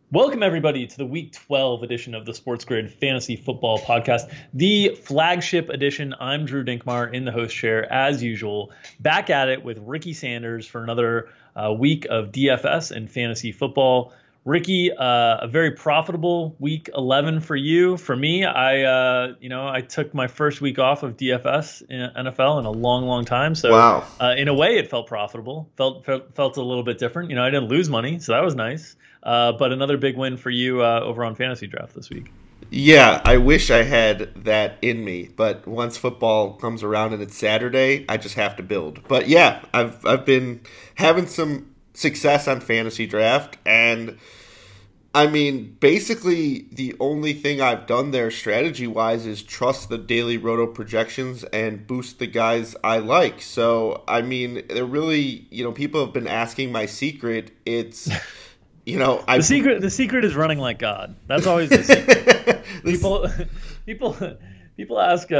Welcome, everybody, to the Week 12 edition of the Sports Grid Fantasy Football Podcast, the flagship edition. I'm Drew Dinkmar in the host chair, as usual, back at it with Ricky Sanders for another week of DFS and fantasy football. Ricky, a very profitable week 11 for you. For me, I took my first week off of DFS in NFL in a long, long time. So, Wow. in a way, it felt profitable. Felt a little bit different. I didn't lose money, so that was nice. But another big win for you over on Fantasy Draft this week. Yeah, I wish I had that in me, but once football comes around and it's Saturday, I just have to build. But yeah, I've been having some success on Fantasy Draft, and I mean, basically the only thing I've done there strategy-wise is trust the daily roto projections and boost the guys I like. So, I mean, they're really, people have been asking my secret. It's The secret is running like God. That's always the secret. people ask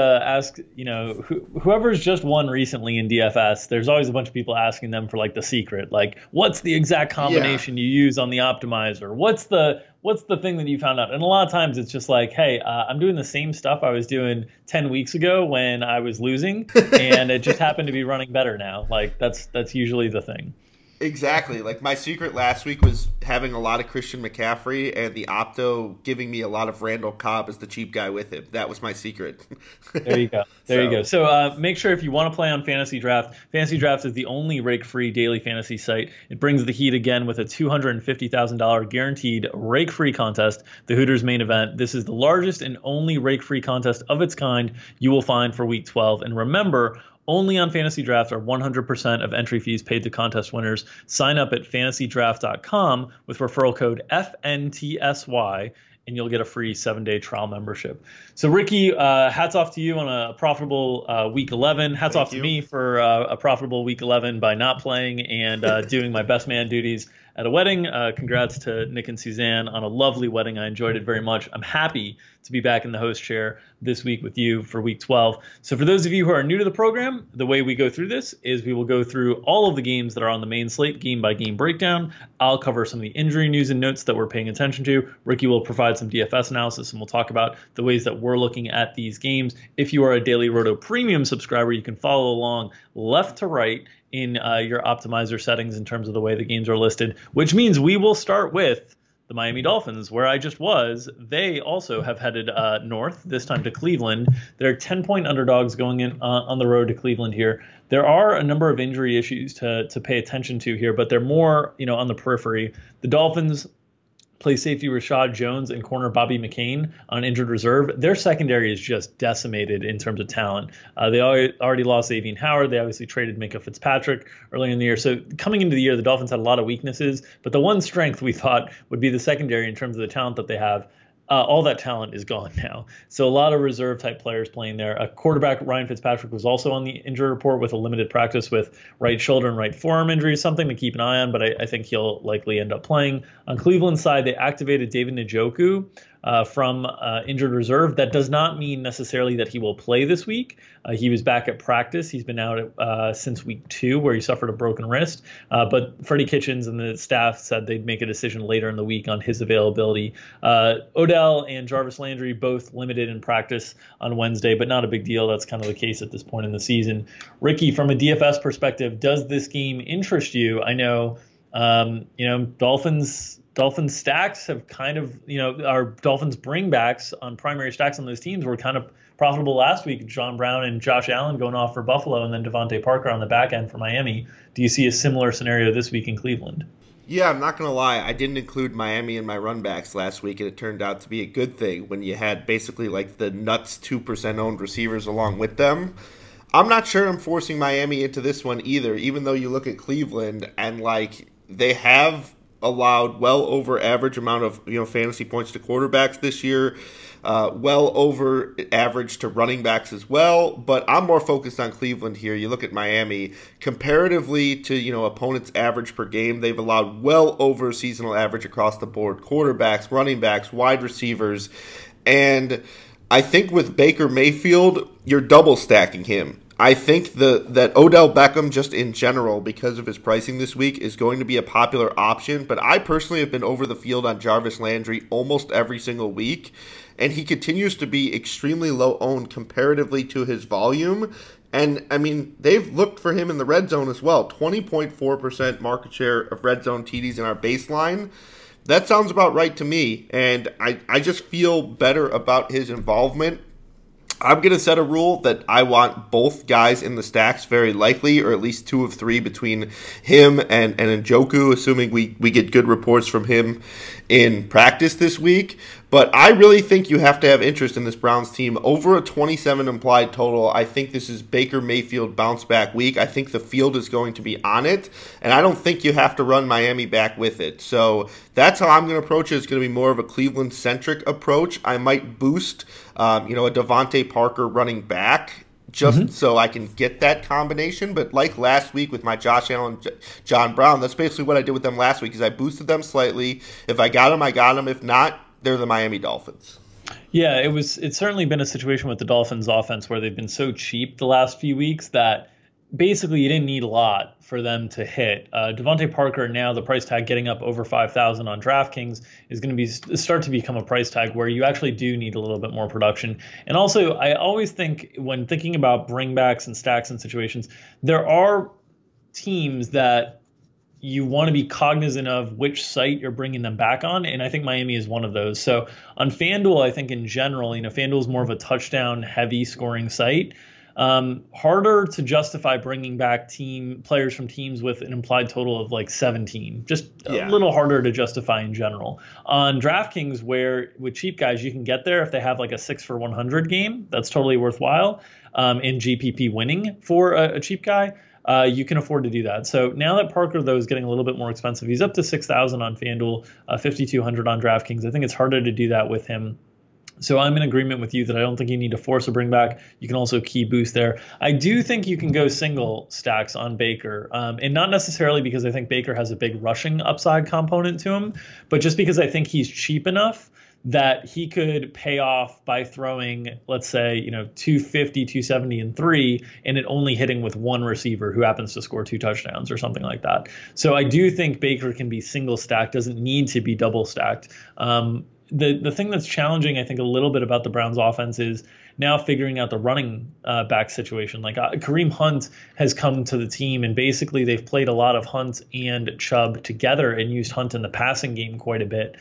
whoever's just won recently in DFS. There's always a bunch of people asking them for like the secret, like what's the exact combination you use on the optimizer? What's the thing that you found out? And a lot of times it's just like, hey, I'm doing the same stuff I was doing 10 weeks ago when I was losing, and it just happened to be running better now. Like that's usually the thing. Exactly. Like my secret last week was having a lot of Christian McCaffrey and the Opto giving me a lot of Randall Cobb as the cheap guy with him. That was my secret. There you go. You go. So make sure if you want to play on Fantasy Draft is the only rake-free daily fantasy site. It brings the heat again with a $250,000 guaranteed rake-free contest, the Hooters main event. This is the largest and only rake-free contest of its kind you will find for Week 12. And remember, only on Fantasy Draft are 100% of entry fees paid to contest winners. Sign up at fantasydraft.com with referral code FNTSY, and you'll get a free 7-day trial membership. So, Ricky, hats off to you on a profitable Week 11. Hats off to me for a profitable Week 11 by not playing and doing my best man duties at a wedding. Congrats to Nick and Suzanne on a lovely wedding. I enjoyed it very much. I'm happy to be back in the host chair this week with you for Week 12. So for those of you who are new to the program, the way we go through this is we will go through all of the games that are on the main slate, game by game breakdown. I'll cover some of the injury news and notes that we're paying attention to. Ricky will provide some DFS analysis, and we'll talk about the ways that we're looking at these games. If you are a Daily Roto Premium subscriber, you can follow along left to right in your optimizer settings in terms of the way the games are listed, which means we will start with the Miami Dolphins, where I just was. They also have headed north, this time to Cleveland. They're 10-point underdogs going in on the road to Cleveland here. There are a number of injury issues to pay attention to here, but they're more on the periphery. The Dolphins play safety Rashad Jones and corner Bobby McCain on injured reserve. Their secondary is just decimated in terms of talent. They already lost Xavier Howard. They obviously traded Minkah Fitzpatrick earlier in the year. So coming into the year, the Dolphins had a lot of weaknesses, but the one strength we thought would be the secondary in terms of the talent that they have. All that talent is gone now. So a lot of reserve-type players playing there. A quarterback, Ryan Fitzpatrick, was also on the injury report with a limited practice with right shoulder and right forearm injuries, something to keep an eye on, but I think he'll likely end up playing. On Cleveland's side, they activated David Njoku from injured reserve. That does not mean necessarily that he will play this week. He was back at practice. He's been out since week 2, where he suffered a broken wrist. But Freddie Kitchens and the staff said they'd make a decision later in the week on his availability. Odell and Jarvis Landry both limited in practice on Wednesday, but not a big deal. That's kind of the case at this point in the season. Ricky, from a DFS perspective, does this game interest you? I know, Dolphins stacks have kind of, our Dolphins bringbacks on primary stacks on those teams were kind of profitable last week. John Brown and Josh Allen going off for Buffalo, and then Devontae Parker on the back end for Miami. Do you see a similar scenario this week in Cleveland? Yeah, I'm not going to lie. I didn't include Miami in my runbacks last week, and it turned out to be a good thing when you had basically like the nuts 2% owned receivers along with them. I'm not sure I'm forcing Miami into this one either, even though you look at Cleveland and like they have allowed well over average amount of fantasy points to quarterbacks this year, well over average to running backs as well. But I'm more focused on Cleveland here. You look at Miami comparatively to opponents' average per game, they've allowed well over seasonal average across the board. Quarterbacks, running backs, wide receivers, and I think with Baker Mayfield, you're double stacking him. I think that Odell Beckham, just in general, because of his pricing this week, is going to be a popular option. But I personally have been over the field on Jarvis Landry almost every single week, and he continues to be extremely low owned comparatively to his volume. And, I mean, they've looked for him in the red zone as well. 20.4% market share of red zone TDs in our baseline. That sounds about right to me, and I just feel better about his involvement. I'm going to set a rule that I want both guys in the stacks very likely, or at least 2 of 3 between him and Njoku, assuming we get good reports from him in practice this week. But I really think you have to have interest in this Browns team. Over a 27 implied total, I think this is Baker Mayfield bounce back week. I think the field is going to be on it, and I don't think you have to run Miami back with it. So that's how I'm going to approach it. It's going to be more of a Cleveland-centric approach. I might boost a Devontae Parker running back just so I can get that combination. But like last week with my Josh Allen, John Brown, that's basically what I did with them last week is I boosted them slightly. If I got them, I got them. If not, they're the Miami Dolphins. Yeah, it's certainly been a situation with the Dolphins offense where they've been so cheap the last few weeks that basically you didn't need a lot for them to hit. Devontae Parker, now the price tag getting up over $5,000 on DraftKings, is going to start to become a price tag where you actually do need a little bit more production. And also, I always think when thinking about bringbacks and stacks and situations, there are teams that you want to be cognizant of which site you're bringing them back on, and I think Miami is one of those. So on FanDuel, I think in general, FanDuel is more of a touchdown-heavy scoring site. Harder to justify bringing back players from teams with an implied total of like 17. Just a little harder to justify in general. On DraftKings, where with cheap guys you can get there if they have like a 6 for 100 game, that's totally worthwhile. In GPP winning for a cheap guy. You can afford to do that. So now that Parker, though, is getting a little bit more expensive, he's up to $6,000 on FanDuel, $5,200 on DraftKings. I think it's harder to do that with him. So I'm in agreement with you that I don't think you need to force a bring back. You can also key boost there. I do think you can go single stacks on Baker, and not necessarily because I think Baker has a big rushing upside component to him, but just because I think he's cheap enough that he could pay off by throwing, let's say, 250, 270, and 3, and it only hitting with one receiver who happens to score 2 touchdowns or something like that. So I do think Baker can be single stacked, doesn't need to be double stacked. The thing that's challenging, I think, a little bit about the Browns offense is now figuring out the running back situation. Like Kareem Hunt has come to the team, and basically they've played a lot of Hunt and Chubb together and used Hunt in the passing game quite a bit.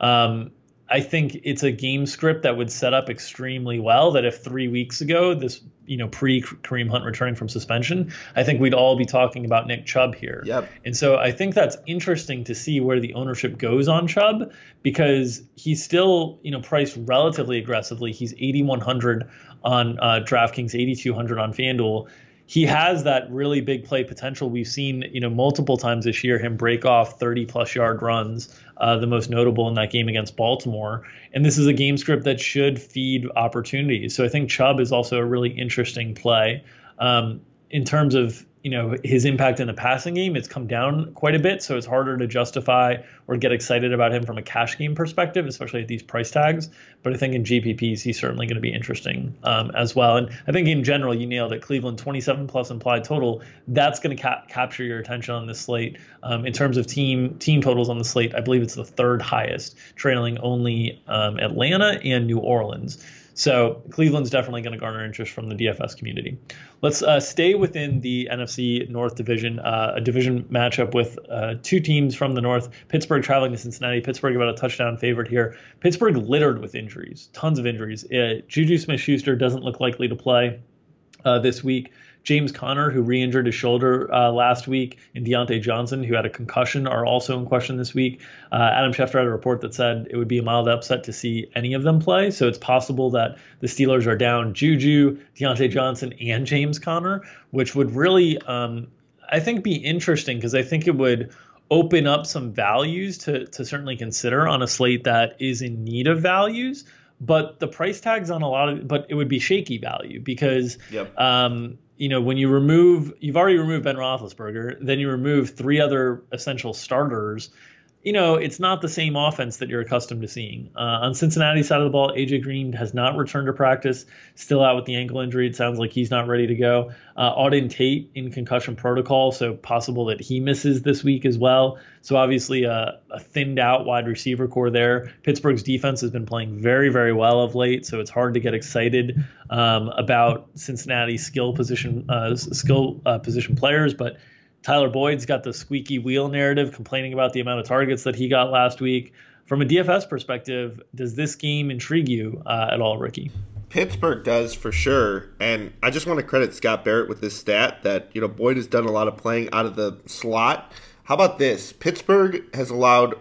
I think it's a game script that would set up extremely well that if 3 weeks ago, this, pre-Kareem Hunt returning from suspension, I think we'd all be talking about Nick Chubb here. Yep. And so I think that's interesting to see where the ownership goes on Chubb because he's still, priced relatively aggressively. He's 8,100 on DraftKings, 8,200 on FanDuel. He has that really big play potential. We've seen, multiple times this year him break off 30-plus yard runs, the most notable in that game against Baltimore. And this is a game script that should feed opportunities. So I think Chubb is also a really interesting play. In terms of, his impact in the passing game, it's come down quite a bit. So it's harder to justify or get excited about him from a cash game perspective, especially at these price tags. But I think in GPPs, he's certainly going to be interesting as well. And I think in general, you nailed it. Cleveland, 27 plus implied total. That's going to capture your attention on this slate. In terms of team totals on the slate, I believe it's the 3rd highest, trailing only Atlanta and New Orleans. So Cleveland's definitely going to garner interest from the DFS community. Let's stay within the NFC North division, a division matchup with 2 teams from the North. Pittsburgh traveling to Cincinnati. Pittsburgh about a touchdown favorite here. Pittsburgh littered with injuries, tons of injuries. Juju Smith-Schuster doesn't look likely to play this week. James Conner, who re-injured his shoulder last week, and Deontay Johnson, who had a concussion, are also in question this week. Adam Schefter had a report that said it would be a mild upset to see any of them play. So it's possible that the Steelers are down Juju, Deontay Johnson, and James Conner, which would really, I think, be interesting because I think it would open up some values to certainly consider on a slate that is in need of values. But the price tags on but it would be shaky value because, when you've already removed Ben Roethlisberger, then you remove 3 other essential starters. it's not the same offense that you're accustomed to seeing. On Cincinnati's side of the ball, AJ Green has not returned to practice, still out with the ankle injury. It sounds like he's not ready to go. Auden Tate in concussion protocol, so possible that he misses this week as well. So obviously a thinned out wide receiver core there. Pittsburgh's defense has been playing very, very well of late, so it's hard to get excited about Cincinnati's skill position players, but Tyler Boyd's got the squeaky wheel narrative, complaining about the amount of targets that he got last week. From a DFS perspective, does this game intrigue you at all, Ricky? Pittsburgh does for sure, and I just want to credit Scott Barrett with this stat that Boyd has done a lot of playing out of the slot. How about this? Pittsburgh has allowed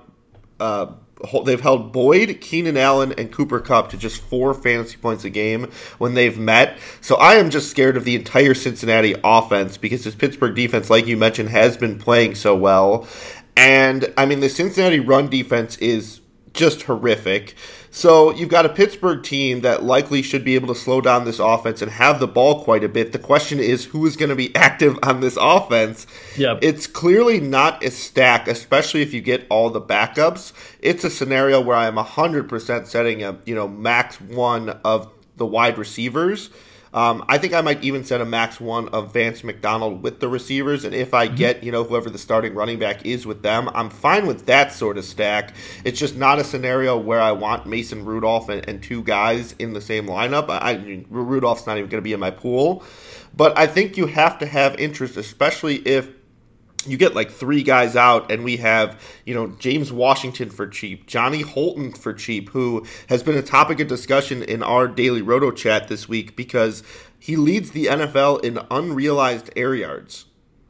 they've held Boyd, Keenan Allen, and Cooper Kupp to just 4 fantasy points a game when they've met. So I am just scared of the entire Cincinnati offense because this Pittsburgh defense, like you mentioned, has been playing so well. And, I mean, the Cincinnati run defense is just horrific. So you've got a Pittsburgh team that likely should be able to slow down this offense and have the ball quite a bit. The question is, who is going to be active on this offense? Yep. It's clearly not a stack, especially if you get all the backups. It's a scenario where I'm 100% setting a max 1 of the wide receivers. I think I might even set a max 1 of Vance McDonald with the receivers, and if I get, whoever the starting running back is with them, I'm fine with that sort of stack. It's just not a scenario where I want Mason Rudolph and 2 guys in the same lineup. Rudolph's not even going to be in my pool, but I think you have to have interest, especially if you get like 3 guys out and we have, James Washington for cheap, Johnny Holton for cheap, who has been a topic of discussion in our daily Roto chat this week because he leads the NFL in unrealized air yards.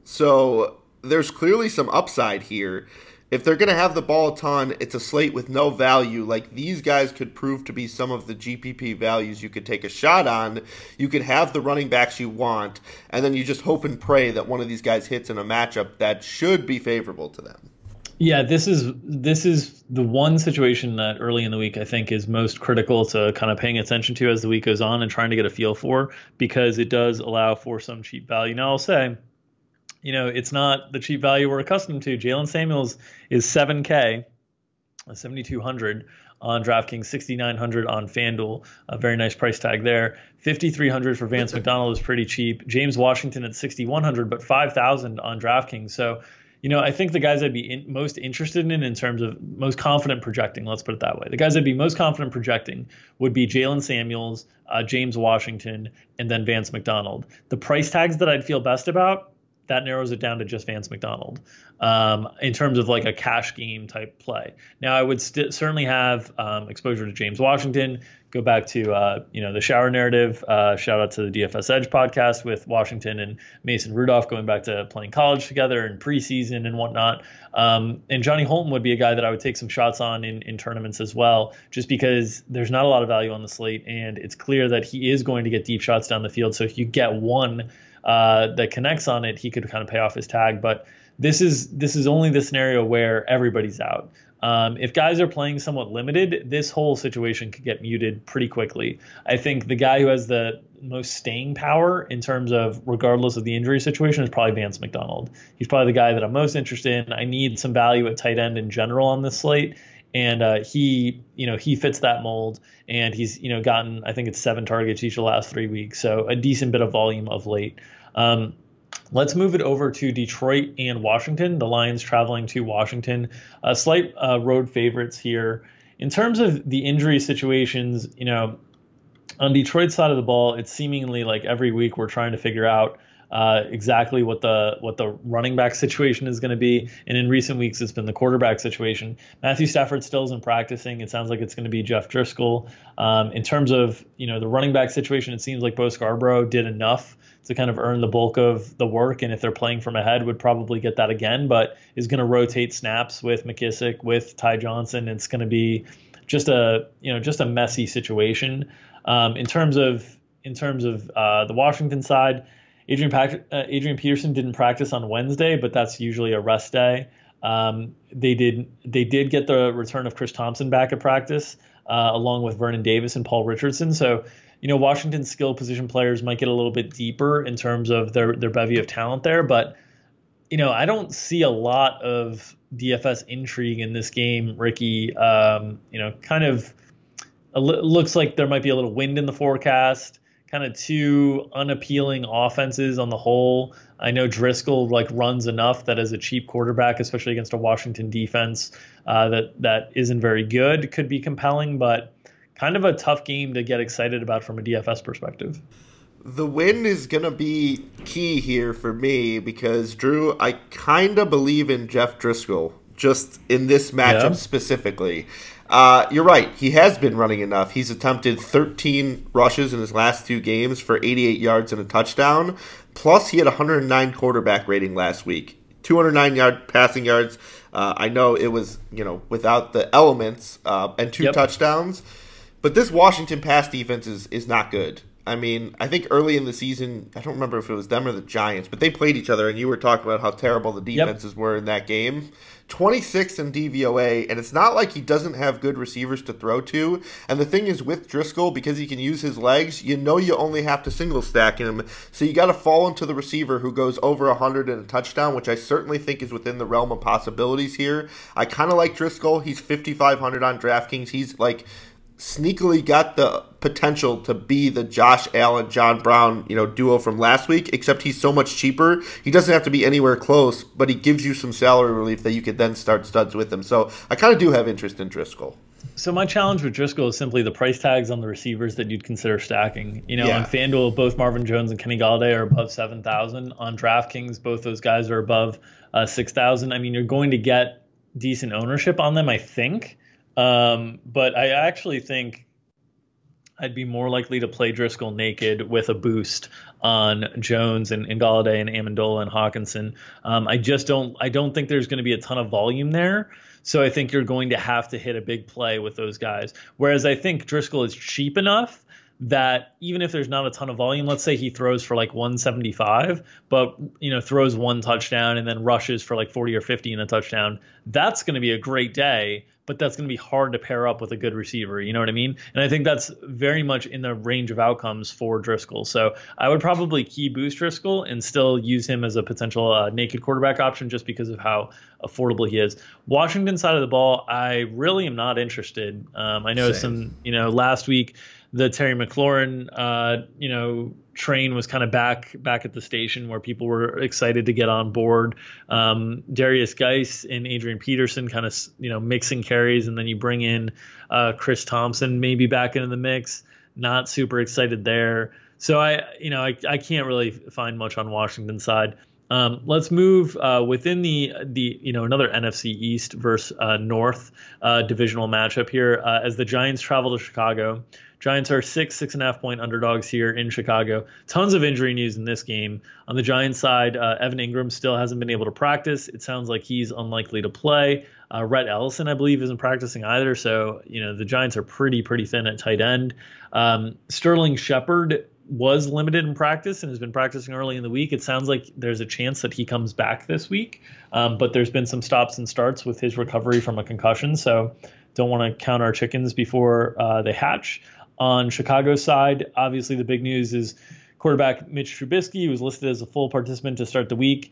So there's clearly some upside here. If they're going to have the ball a ton, it's a slate with no value. Like, these guys could prove to be some of the GPP values you could take a shot on. You could have the running backs you want, and then you just hope and pray that one of these guys hits in a matchup that should be favorable to them. Yeah, this is the one situation that early in the week I think is most critical to kind of paying attention to as the week goes on and trying to get a feel for, because it does allow for some cheap value. Now, I'll say, it's not the cheap value we're accustomed to. Jalen Samuels is $7K, $7,200 on DraftKings, $6,900 on FanDuel. A very nice price tag there. $5,300 for Vance McDonald is pretty cheap. James Washington at $6,100, but $5,000 on DraftKings. So, I think the guys I'd be most interested in terms of most confident projecting, let's put it that way. The guys I'd be most confident projecting would be Jalen Samuels, James Washington, and then Vance McDonald. The price tags that I'd feel best about, that narrows it down to just Vance McDonald in terms of like a cash game type play. Now, I would certainly have exposure to James Washington. Go back to the shower narrative. Shout out to the DFS Edge podcast with Washington and Mason Rudolph going back to playing college together and preseason and whatnot. And Johnny Holton would be a guy that I would take some shots on in tournaments as well, just because there's not a lot of value on the slate, and it's clear that he is going to get deep shots down the field. So if you get one that connects on it, he could kind of pay off his tag. But this is only the scenario where everybody's out. If guys are playing somewhat limited, this whole situation could get muted pretty quickly. I think the guy who has the most staying power in terms of regardless of the injury situation is probably Vance McDonald. He's probably the guy that I'm most interested in. I need some value at tight end in general on this slate. And he fits that mold, and he's gotten, I think it's 7 targets each of the last 3 weeks, so a decent bit of volume of late. Let's move it over to Detroit and Washington. The Lions traveling to Washington, slight road favorites here. In terms of the injury situations, on Detroit's side of the ball, it's seemingly like every week we're trying to figure out exactly what the running back situation is going to be. And in recent weeks, it's been the quarterback situation. Matthew Stafford still isn't practicing. It sounds like it's going to be Jeff Driscoll. In terms of, the running back situation, it seems like Bo Scarborough did enough to kind of earn the bulk of the work. And if they're playing from ahead, would probably get that again, but is going to rotate snaps with McKissick, with Ty Johnson. It's going to be just a messy situation. In terms of the Washington side, Adrian Peterson didn't practice on Wednesday, but that's usually a rest day. They did get the return of Chris Thompson back at practice, along with Vernon Davis and Paul Richardson. So, Washington's skill position players might get a little bit deeper in terms of their bevy of talent there, but I don't see a lot of DFS intrigue in this game, Ricky. Kind of looks like there might be a little wind in the forecast. Kind of two unappealing offenses on the whole. I know Driscoll runs enough that as a cheap quarterback, especially against a Washington defense that isn't very good, could be compelling, but kind of a tough game to get excited about from a DFS perspective. The win is going to be key here for me because, Drew, I kind of believe in Jeff Driscoll, just in this matchup specifically. You're right. He has been running enough. He's attempted 13 rushes in his last 2 games for 88 yards and a touchdown. Plus, he had 109 quarterback rating last week. 209 passing yards. I know it was, without the elements and 2 touchdowns. But this Washington pass defense is not good. I mean, I think early in the season, I don't remember if it was them or the Giants, but they played each other, and you were talking about how terrible the defenses were in that game. 26th in DVOA, and it's not like he doesn't have good receivers to throw to. And the thing is with Driscoll, because he can use his legs, you only have to single stack him. So you got to fall into the receiver who goes over 100 and a touchdown, which I certainly think is within the realm of possibilities here. I kind of like Driscoll. He's 5,500 on DraftKings. He's sneakily got the potential to be the Josh Allen, John Brown, duo from last week, except he's so much cheaper. He doesn't have to be anywhere close, but he gives you some salary relief that you could then start studs with him. So I kind of do have interest in Driscoll. So my challenge with Driscoll is simply the price tags on the receivers that you'd consider stacking. On FanDuel, both Marvin Jones and Kenny Golladay are above 7,000. On DraftKings, both those guys are above 6,000. I mean, you're going to get decent ownership on them, I think. But I actually think I'd be more likely to play Driscoll naked with a boost on Jones and Golladay and Amendola and Hawkinson. I don't think there's going to be a ton of volume there. So I think you're going to have to hit a big play with those guys. Whereas I think Driscoll is cheap enough that even if there's not a ton of volume, let's say he throws for 175, but throws 1 touchdown and then rushes for 40 or 50 in a touchdown, that's going to be a great day, but that's going to be hard to pair up with a good receiver. You know what I mean? And I think that's very much in the range of outcomes for Driscoll. So I would probably key boost Driscoll and still use him as a potential naked quarterback option just because of how affordable he is. Washington side of the ball, I really am not interested. I know last week, the Terry McLaurin, train was kind of back at the station where people were excited to get on board. Darius Geis and Adrian Peterson kind of, mixing carries, and then you bring in Chris Thompson maybe back into the mix. Not super excited there. So I can't really find much on Washington's side. Let's move within the another NFC East versus North divisional matchup here as the Giants travel to Chicago. Giants are 6.5 point underdogs here in Chicago. Tons of injury news in this game. On the Giants side, Evan Ingram still hasn't been able to practice. It sounds like he's unlikely to play. Rhett Ellison, I believe, isn't practicing either. So, the Giants are pretty thin at tight end. Sterling Shepard was limited in practice and has been practicing early in the week. It sounds like there's a chance that he comes back this week, but there's been some stops and starts with his recovery from a concussion. So don't want to count our chickens before they hatch. On Chicago's side, obviously the big news is quarterback Mitch Trubisky, who was listed as a full participant to start the week.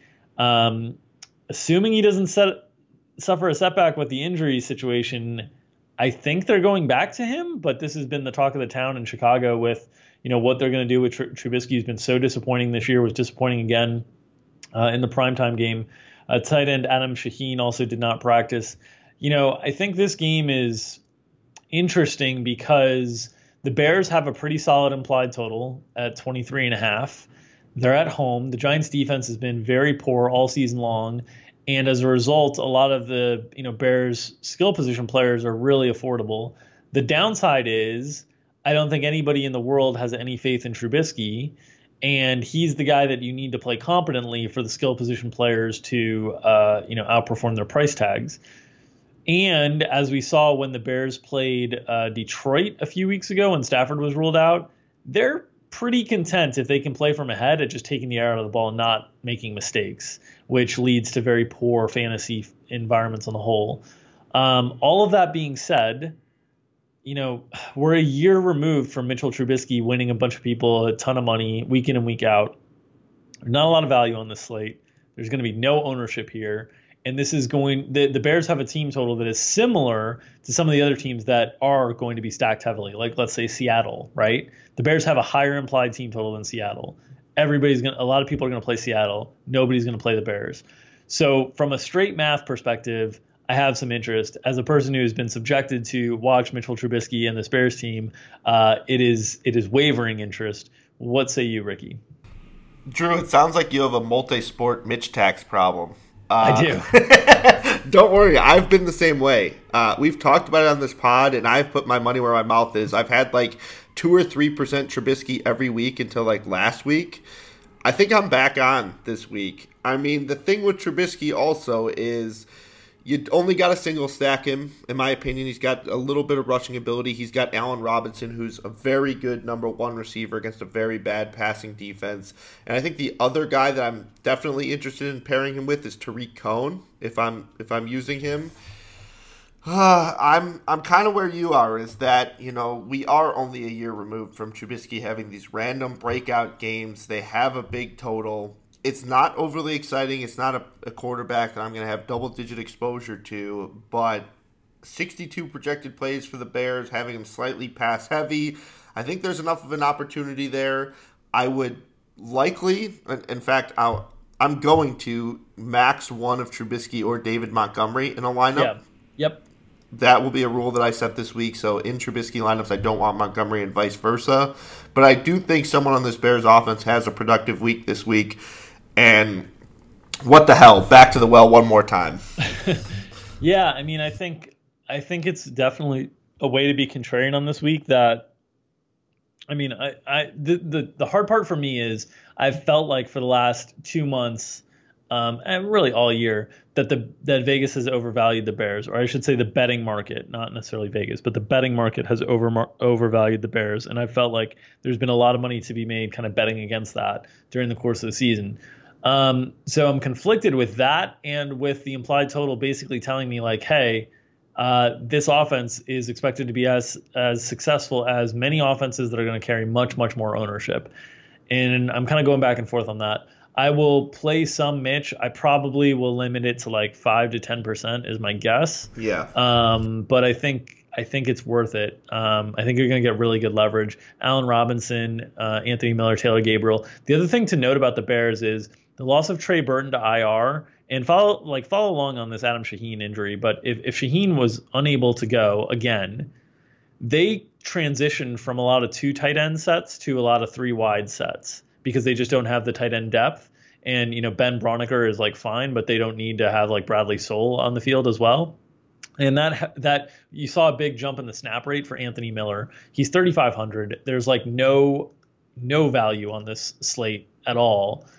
Assuming he doesn't suffer a setback with the injury situation, I think they're going back to him, but this has been the talk of the town in Chicago with what they're going to do with Trubisky. He's been so disappointing this year, was disappointing again in the primetime game. Tight end Adam Shaheen also did not practice. I think this game is interesting because the Bears have a pretty solid implied total at 23.5. They're at home. The Giants defense has been very poor all season long. And as a result, a lot of the Bears skill position players are really affordable. The downside is I don't think anybody in the world has any faith in Trubisky. And he's the guy that you need to play competently for the skill position players to outperform their price tags. And as we saw when the Bears played Detroit a few weeks ago when Stafford was ruled out, they're pretty content if they can play from ahead at just taking the air out of the ball and not making mistakes, which leads to very poor fantasy environments on the whole. All of that being said, we're a year removed from Mitchell Trubisky winning a bunch of people a ton of money week in and week out. Not a lot of value on this slate. There's going to be no ownership here. And this is the Bears have a team total that is similar to some of the other teams that are going to be stacked heavily, like let's say Seattle, right? The Bears have a higher implied team total than Seattle. A lot of people are going to play Seattle. Nobody's going to play the Bears. So from a straight math perspective, I have some interest. As a person who has been subjected to watch Mitchell Trubisky and this Bears team, it is wavering interest. What say you, Ricky? Drew, it sounds like you have a multi-sport Mitch tax problem. I do. Don't worry, I've been the same way. We've talked about it on this pod, and I've put my money where my mouth is. I've had like 2 or 3% Trubisky every week until like last week. I think I'm back on this week. I mean, the thing with Trubisky also is you only got to single stack him, in my opinion. He's got a little bit of rushing ability. He's got Allen Robinson, who's a very good number 1 receiver against a very bad passing defense. And I think the other guy that I'm definitely interested in pairing him with is Tariq Cohen, if I'm using him. I'm kind of where you are, is that, we are only a year removed from Trubisky having these random breakout games. They have a big total. It's not overly exciting. It's not a quarterback that I'm going to have double-digit exposure to, but 62 projected plays for the Bears, having him slightly pass-heavy. I think there's enough of an opportunity there. I would likely, in fact, I'm going to max one of Trubisky or David Montgomery in a lineup. Yeah. Yep. That will be a rule that I set this week. So in Trubisky lineups, I don't want Montgomery and vice versa. But I do think someone on this Bears offense has a productive week this week. And what the hell? Back to the well one more time. Yeah, I mean, I think it's definitely a way to be contrarian on this week. That, I mean, the hard part for me is I've felt like for the last 2 months, and really all year, that Vegas has overvalued the Bears, or I should say the betting market, not necessarily Vegas, but the betting market has overvalued the Bears, and I felt like there's been a lot of money to be made kind of betting against that during the course of the season. So I'm conflicted with that and with the implied total basically telling me like, hey, this offense is expected to be as successful as many offenses that are going to carry much, much more ownership. And I'm kind of going back and forth on that. I will play some Mitch. I probably will limit it to like 5 to 10% is my guess. Yeah. But I think it's worth it. I think you're going to get really good leverage. Allen Robinson, Anthony Miller, Taylor Gabriel. The other thing to note about the Bears is the loss of Trey Burton to IR, and follow along on this Adam Shaheen injury. But if Shaheen was unable to go again, they transitioned from a lot of 2 tight end sets to a lot of 3 wide sets because they just don't have the tight end depth. And Ben Braunecker is like fine, but they don't need to have like Bradley Soule on the field as well. And that you saw a big jump in the snap rate for Anthony Miller. He's 3,500. There's like no value on this slate at all.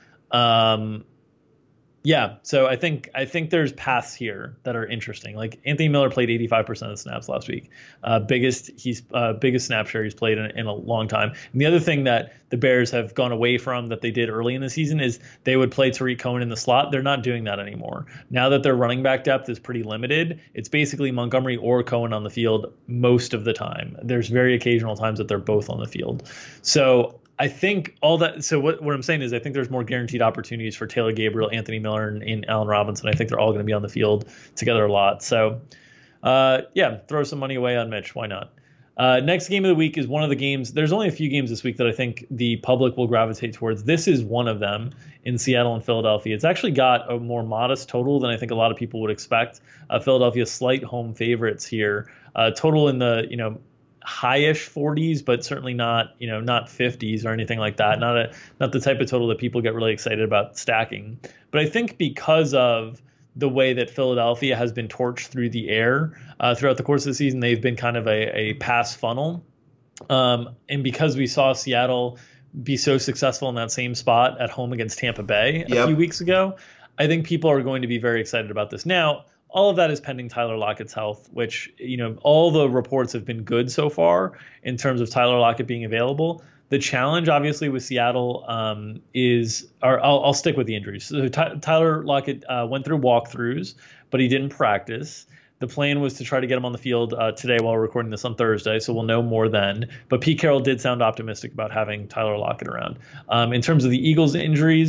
Yeah, so I think there's paths here that are interesting. Like Anthony Miller played 85% of the snaps last week. Biggest snap share he's played in a long time. And the other thing that the Bears have gone away from that they did early in the season is they would play Tariq Cohen in the slot. They're not doing that anymore. Now that their running back depth is pretty limited, it's basically Montgomery or Cohen on the field most of the time. There's very occasional times that they're both on the field. So I think all that. So what I'm saying is I think there's more guaranteed opportunities for Taylor Gabriel, Anthony Miller, and Allen Robinson. I think they're all going to be on the field together a lot. So, throw some money away on Mitch. Why not? Next game of the week is one of the games. There's only a few games this week that I think the public will gravitate towards. This is one of them in Seattle and Philadelphia. It's actually got a more modest total than I think a lot of people would expect. Philadelphia slight home favorites here. Total in the high-ish 40s, but certainly not 50s or anything like that. Not the type of total that people get really excited about stacking. But I think because of the way that Philadelphia has been torched through the air throughout the course of the season, they've been kind of a pass funnel. And because we saw Seattle be so successful in that same spot at home against Tampa Bay a few weeks ago, I think people are going to be very excited about this. Now, all of that is pending Tyler Lockett's health, which, all the reports have been good so far in terms of Tyler Lockett being available. The challenge, obviously, with Seattle I'll stick with the injuries. So Tyler Lockett went through walkthroughs, but he didn't practice. The plan was to try to get him on the field today while we're recording this on Thursday, so we'll know more then. But Pete Carroll did sound optimistic about having Tyler Lockett around. In terms of the Eagles' injuries,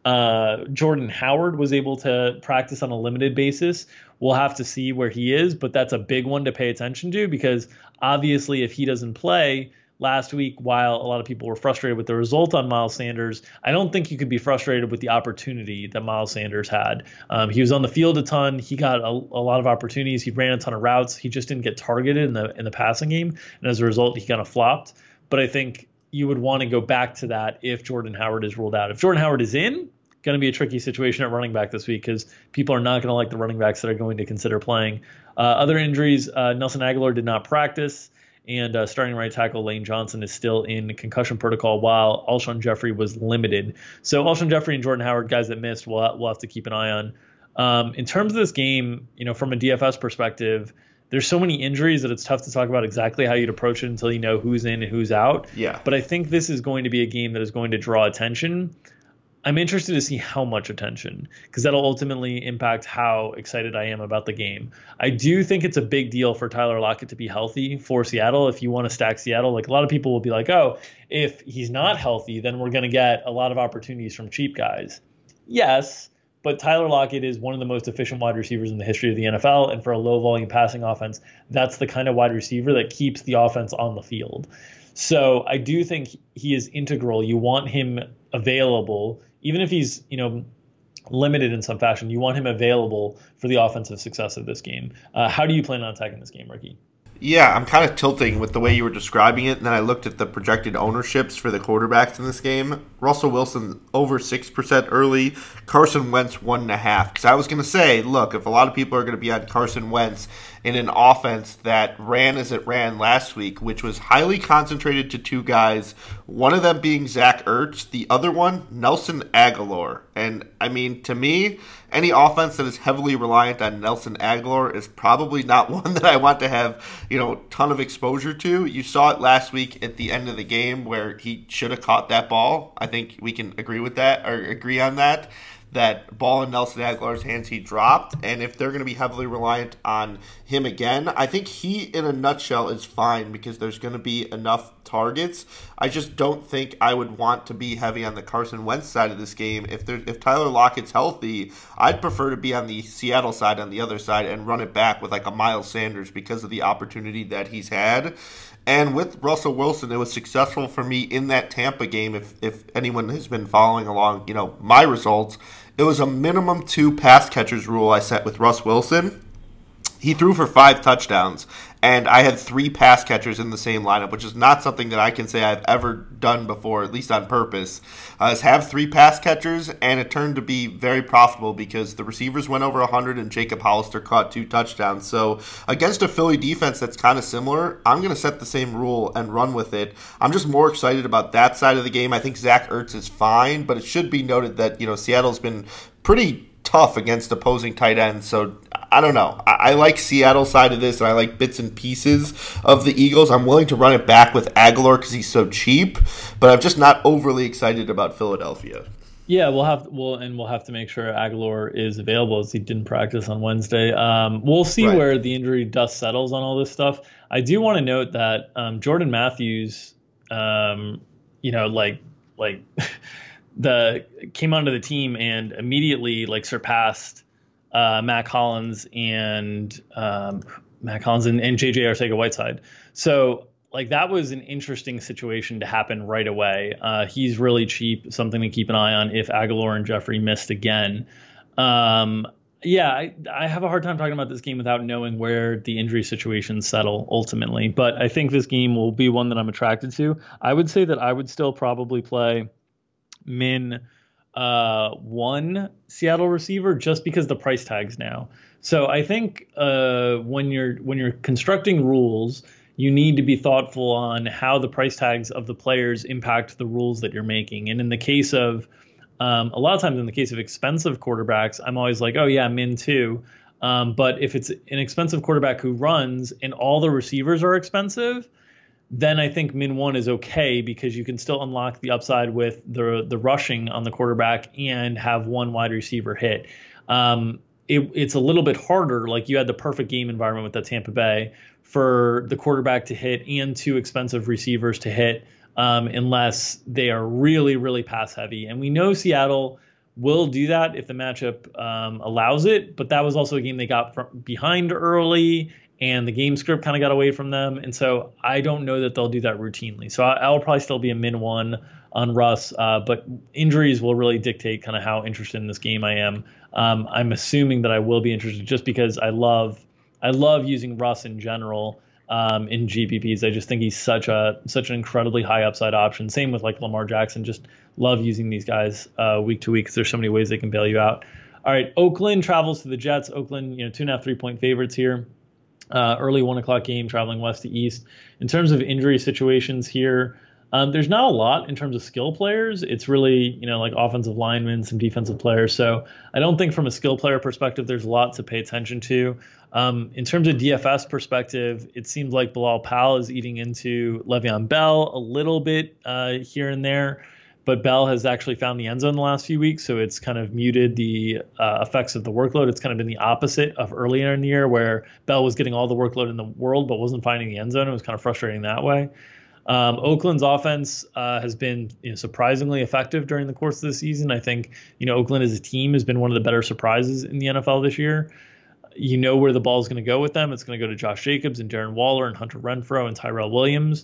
Jordan Howard was able to practice on a limited basis. We'll have to see where he is, but that's a big one to pay attention to, because obviously if he doesn't play last week, while a lot of people were frustrated with the result on Miles Sanders, I don't think you could be frustrated with the opportunity that Miles Sanders had. He was on the field a ton. He got a lot of opportunities. He ran a ton of routes. He just didn't get targeted in the passing game, and as a result, he kind of flopped. But I think you would want to go back to that if Jordan Howard is ruled out. If Jordan Howard is in, going to be a tricky situation at running back this week, because people are not going to like the running backs that are going to consider playing. Other injuries, Nelson Agholor did not practice, and starting right tackle Lane Johnson is still in concussion protocol, while Alshon Jeffrey was limited. So Alshon Jeffrey and Jordan Howard, guys that missed, we'll have to keep an eye on. In terms of this game, from a DFS perspective, there's so many injuries that it's tough to talk about exactly how you'd approach it until you know who's in and who's out. Yeah. But I think this is going to be a game that is going to draw attention. I'm interested to see how much attention, because that'll ultimately impact how excited I am about the game. I do think it's a big deal for Tyler Lockett to be healthy for Seattle. If you want to stack Seattle, like a lot of people will be like, oh, if he's not healthy, then we're going to get a lot of opportunities from cheap guys. Yes, but Tyler Lockett is one of the most efficient wide receivers in the history of the NFL, and for a low-volume passing offense, that's the kind of wide receiver that keeps the offense on the field. So I do think he is integral. You want him available, even if he's, limited in some fashion. You want him available for the offensive success of this game. How do you plan on attacking this game, Ricky? Yeah, I'm kind of tilting with the way you were describing it, and then I looked at the projected ownerships for the quarterbacks in this game. Russell Wilson over 6% early, Carson Wentz 1.5. Because I was going to say, look, if a lot of people are going to be on Carson Wentz in an offense that ran as it ran last week, which was highly concentrated to two guys, one of them being Zach Ertz, the other one, Nelson Agholor. And, I mean, to me, any offense that is heavily reliant on Nelson Agholor is probably not one that I want to have, ton of exposure to. You saw it last week at the end of the game where he should have caught that ball. I think we can agree on that. That ball in Nelson Agholor's hands he dropped, and if they're going to be heavily reliant on him again, I think he, in a nutshell, is fine because there's going to be enough targets. I just don't think I would want to be heavy on the Carson Wentz side of this game. If Tyler Lockett's healthy, I'd prefer to be on the Seattle side, on the other side, and run it back with like a Miles Sanders because of the opportunity that he's had. And with Russell Wilson, it was successful for me in that Tampa game. If anyone has been following along, my results, it was a minimum 2 pass catchers rule I set with Russ Wilson. He threw for 5 touchdowns, and I had 3 pass catchers in the same lineup, which is not something that I can say I've ever done before, at least on purpose. Is have 3 pass catchers, and it turned to be very profitable because the receivers went over 100 and Jacob Hollister caught 2 touchdowns. So against a Philly defense that's kind of similar, I'm going to set the same rule and run with it. I'm just more excited about that side of the game. I think Zach Ertz is fine, but it should be noted that Seattle's been pretty tough against opposing tight ends. So I don't know. I like Seattle's side of this, and I like bits and pieces of the Eagles. I'm willing to run it back with Agholor because he's so cheap, but I'm just not overly excited about Philadelphia. Yeah, we'll have to make sure Agholor is available, as he didn't practice on Wednesday. We'll see where the injury dust settles on all this stuff. I do want to note that Jordan Matthews, came onto the team and immediately surpassed Matt Collins and JJ Arcega-Whiteside. So that was an interesting situation to happen right away. He's really cheap, something to keep an eye on if Agholor and Jeffrey missed again. I have a hard time talking about this game without knowing where the injury situations settle ultimately. But I think this game will be one that I'm attracted to. I would say that I would still probably play min 1 Seattle receiver just because the price tags now. So I think when you're constructing rules, you need to be thoughtful on how the price tags of the players impact the rules that you're making. And in the case of a lot of times in the case of expensive quarterbacks, I'm always like, oh yeah, min 2. But if it's an expensive quarterback who runs and all the receivers are expensive, then I think min 1 is okay because you can still unlock the upside with the rushing on the quarterback and have one wide receiver hit. It's a little bit harder. You had the perfect game environment with that Tampa Bay for the quarterback to hit and 2 expensive receivers to hit unless they are really, really pass heavy. And we know Seattle will do that if the matchup allows it. But that was also a game they got from behind early, and the game script kind of got away from them. And so I don't know that they'll do that routinely. So I'll probably still be a min one on Russ, but injuries will really dictate kind of how interested in this game I am. I'm assuming that I will be interested just because I love using Russ in general in GPPs. I just think he's such an incredibly high upside option. Same with like Lamar Jackson. Just love using these guys week to week because there's so many ways they can bail you out. All right, Oakland travels to the Jets. Oakland, 2.5, 3-point favorites here. Early 1 o'clock game traveling west to east. In terms of injury situations here, there's not a lot in terms of skill players. It's really, like offensive linemen, some defensive players. So I don't think from a skill player perspective, there's a lot to pay attention to. In terms of DFS perspective, it seems like Bilal Powell is eating into Le'Veon Bell a little bit here and there. But Bell has actually found the end zone the last few weeks, so it's kind of muted the effects of the workload. It's kind of been the opposite of earlier in the year where Bell was getting all the workload in the world but wasn't finding the end zone. It was kind of frustrating that way. Oakland's offense has been surprisingly effective during the course of the season. I think Oakland as a team has been one of the better surprises in the NFL this year. Where the ball is going to go with them. It's going to go to Josh Jacobs and Darren Waller and Hunter Renfrow and Tyrell Williams.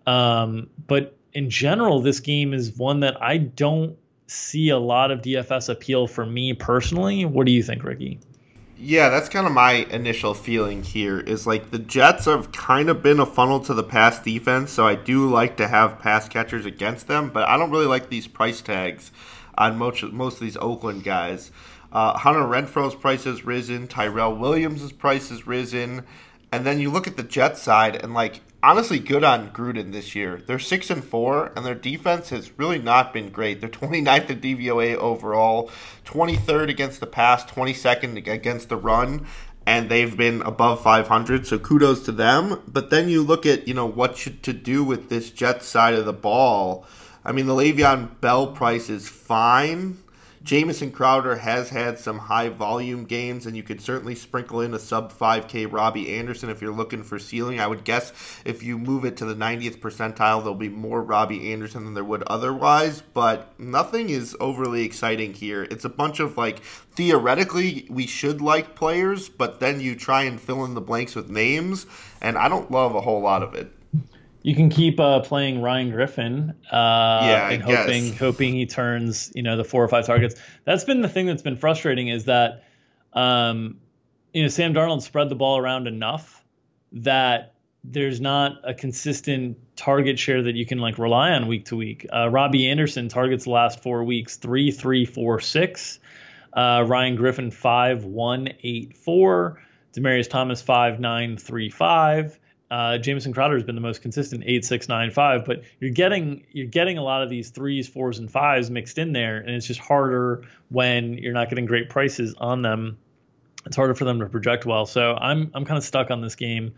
But in general, this game is one that I don't see a lot of DFS appeal for me personally. What do you think, Ricky? Yeah, that's kind of my initial feeling here is like the Jets have kind of been a funnel to the pass defense, so I do like to have pass catchers against them, but I don't really like these price tags on most of these Oakland guys. Hunter Renfrow's price has risen, Tyrell Williams' price has risen, and then you look at the Jets side and honestly good on Gruden this year. They're 6-4, and their defense has really not been great. They're 29th in DVOA overall, 23rd against the pass, 22nd against the run, and they've been above 500, so kudos to them. But then you look at, what to do with this Jets side of the ball. I mean, the Le'Veon Bell price is fine. Jamison Crowder has had some high volume games, and you could certainly sprinkle in a sub 5K Robbie Anderson if you're looking for ceiling. I would guess if you move it to the 90th percentile, there'll be more Robbie Anderson than there would otherwise, but nothing is overly exciting here. It's a bunch of theoretically we should like players, but then you try and fill in the blanks with names, and I don't love a whole lot of it. You can keep playing Ryan Griffin and hoping he turns, the 4 or 5 targets. That's been the thing that's been frustrating is that, Sam Darnold spread the ball around enough that there's not a consistent target share that you can rely on week to week. Robbie Anderson targets the last 4 weeks, 3, 3, 4, 6. Ryan Griffin 5, 1, 8, 4. Demaryius Thomas 5, 9, 3, 5. Jamison Crowder has been the most consistent 8, 6, 9, 5, but you're getting a lot of these 3s, 4s, and 5s mixed in there, and it's just harder when you're not getting great prices on them. It's harder for them to project well. So I'm kind of stuck on this game.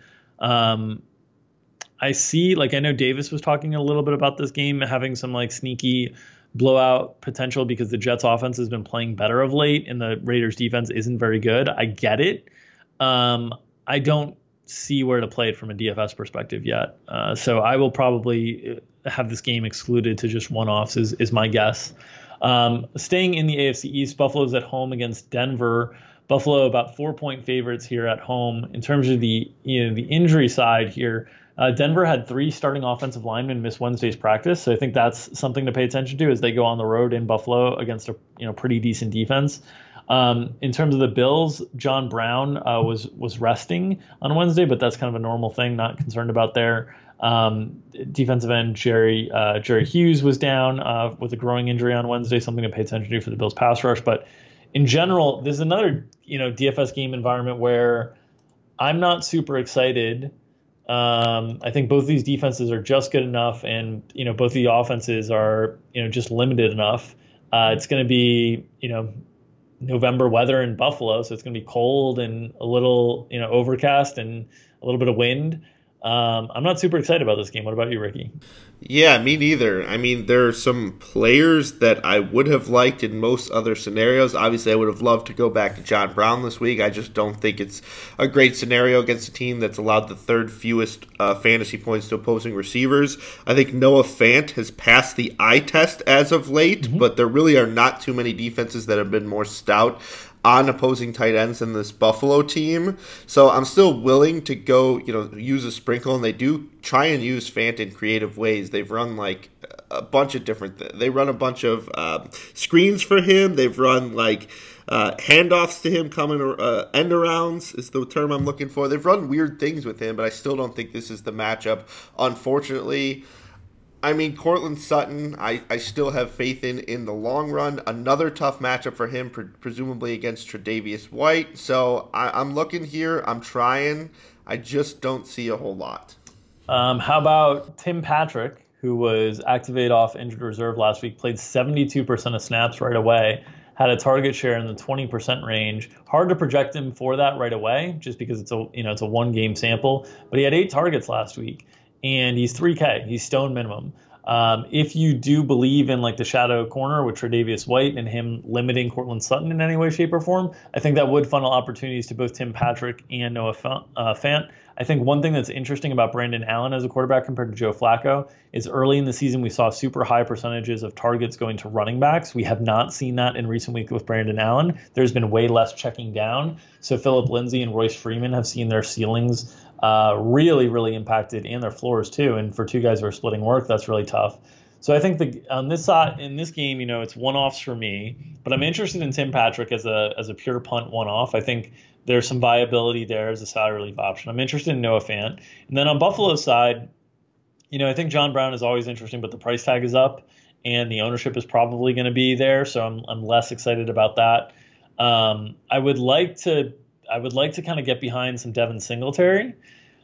I see, I know Davis was talking a little bit about this game having some sneaky blowout potential because the Jets offense has been playing better of late and the Raiders defense isn't very good. I get it. I don't see where to play it from a DFS perspective yet. So I will probably have this game excluded to just one-offs is my guess. Staying in the AFC East, Buffalo's at home against Denver. Buffalo about 4-point favorites here at home. In terms of the injury side here, Denver had 3 starting offensive linemen miss Wednesday's practice. So I think that's something to pay attention to as they go on the road in Buffalo against a pretty decent defense. In terms of the Bills, John Brown was resting on Wednesday, but that's kind of a normal thing, not concerned about there. Defensive end Jerry Hughes was down with a growing injury on Wednesday, something to pay attention to for the Bills pass rush. But in general, there's another DFS game environment where I'm not super excited. I think both these defenses are just good enough, and both the offenses are just limited enough. It's going to be November weather in Buffalo, so it's going to be cold and a little overcast and a little bit of wind. I'm not super excited about this game. What about you, Ricky? Yeah, me neither. I mean, there are some players that I would have liked in most other scenarios. Obviously, I would have loved to go back to John Brown this week. I just don't think it's a great scenario against a team that's allowed the third fewest fantasy points to opposing receivers. I think Noah Fant has passed the eye test as of late, but there really are not too many defenses that have been more stout on opposing tight ends in this Buffalo team. So I'm still willing to go, use a sprinkle, and they do try and use Fant in creative ways. They've run like a bunch of different they run a bunch of screens for him. They've run like handoffs to him, coming end arounds is the term I'm looking for. They've run weird things with him, but I still don't think this is the matchup, unfortunately. I mean, Courtland Sutton, I still have faith in the long run. Another tough matchup for him, presumably against Tre'Davious White. So I'm looking here. I'm trying. I just don't see a whole lot. How about Tim Patrick, who was activated off injured reserve last week, played 72% of snaps right away, had a target share in the 20% range. Hard to project him for that right away, just because it's a one game sample. But he had 8 targets last week. And he's 3K. He's stone minimum. If you do believe in like the shadow corner with Tre'Davious White and him limiting Courtland Sutton in any way, shape, or form, I think that would funnel opportunities to both Tim Patrick and Noah Fant. I think one thing that's interesting about Brandon Allen as a quarterback compared to Joe Flacco is early in the season we saw super high percentages of targets going to running backs. We have not seen that in recent weeks with Brandon Allen. There's been way less checking down. So Phillip Lindsay and Royce Freeman have seen their ceilings really, really impacted, and their floors too. And for two guys who are splitting work, that's really tough. So I think on this side, in this game, it's one-offs for me, but I'm interested in Tim Patrick as a pure punt one-off. I think there's some viability there as a salary relief option. I'm interested in Noah Fant. And then on Buffalo's side, I think John Brown is always interesting, but the price tag is up and the ownership is probably going to be there. So I'm less excited about that. I would like to kind of get behind some Devin Singletary,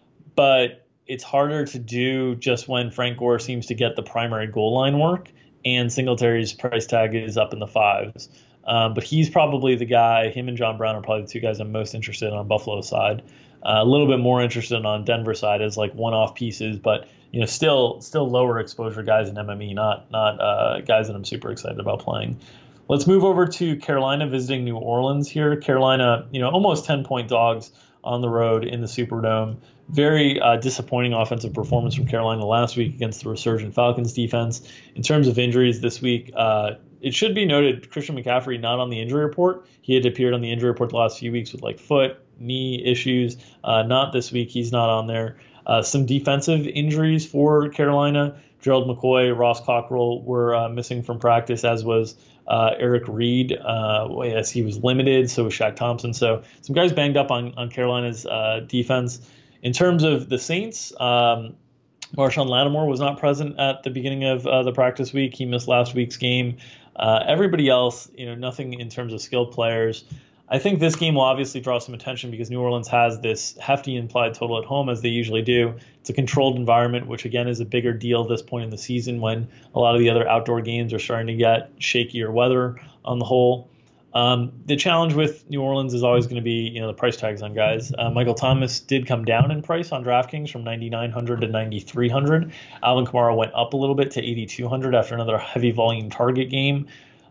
but it's harder to do just when Frank Gore seems to get the primary goal line work and Singletary's price tag is up in the 5s. But he's probably the guy. Him and John Brown are probably the two guys I'm most interested in on Buffalo's side. A little bit more interested on Denver side as like one-off pieces, but still lower exposure guys in MME, not guys that I'm super excited about playing. Let's move over to Carolina visiting New Orleans here. Carolina, almost 10-point dogs on the road in the Superdome. Very disappointing offensive performance from Carolina last week against the resurgent Falcons defense. In terms of injuries this week, it should be noted Christian McCaffrey not on the injury report. He had appeared on the injury report the last few weeks with like foot, knee issues. Not this week. He's not on there. Some defensive injuries for Carolina. Gerald McCoy, Ross Cockrell were missing from practice, as was Eric Reed. Yes, he was limited. So was Shaq Thompson. So some guys banged up on Carolina's defense. In terms of the Saints, Marshawn Lattimore was not present at the beginning of the practice week. He missed last week's game. Everybody else, nothing in terms of skilled players. I think this game will obviously draw some attention because New Orleans has this hefty implied total at home, as they usually do. It's a controlled environment, which again is a bigger deal at this point in the season when a lot of the other outdoor games are starting to get shakier weather on the whole. The challenge with New Orleans is always going to be, the price tags on guys. Michael Thomas did come down in price on DraftKings from $9,900 to $9,300. Alvin Kamara went up a little bit to $8,200 after another heavy volume target game.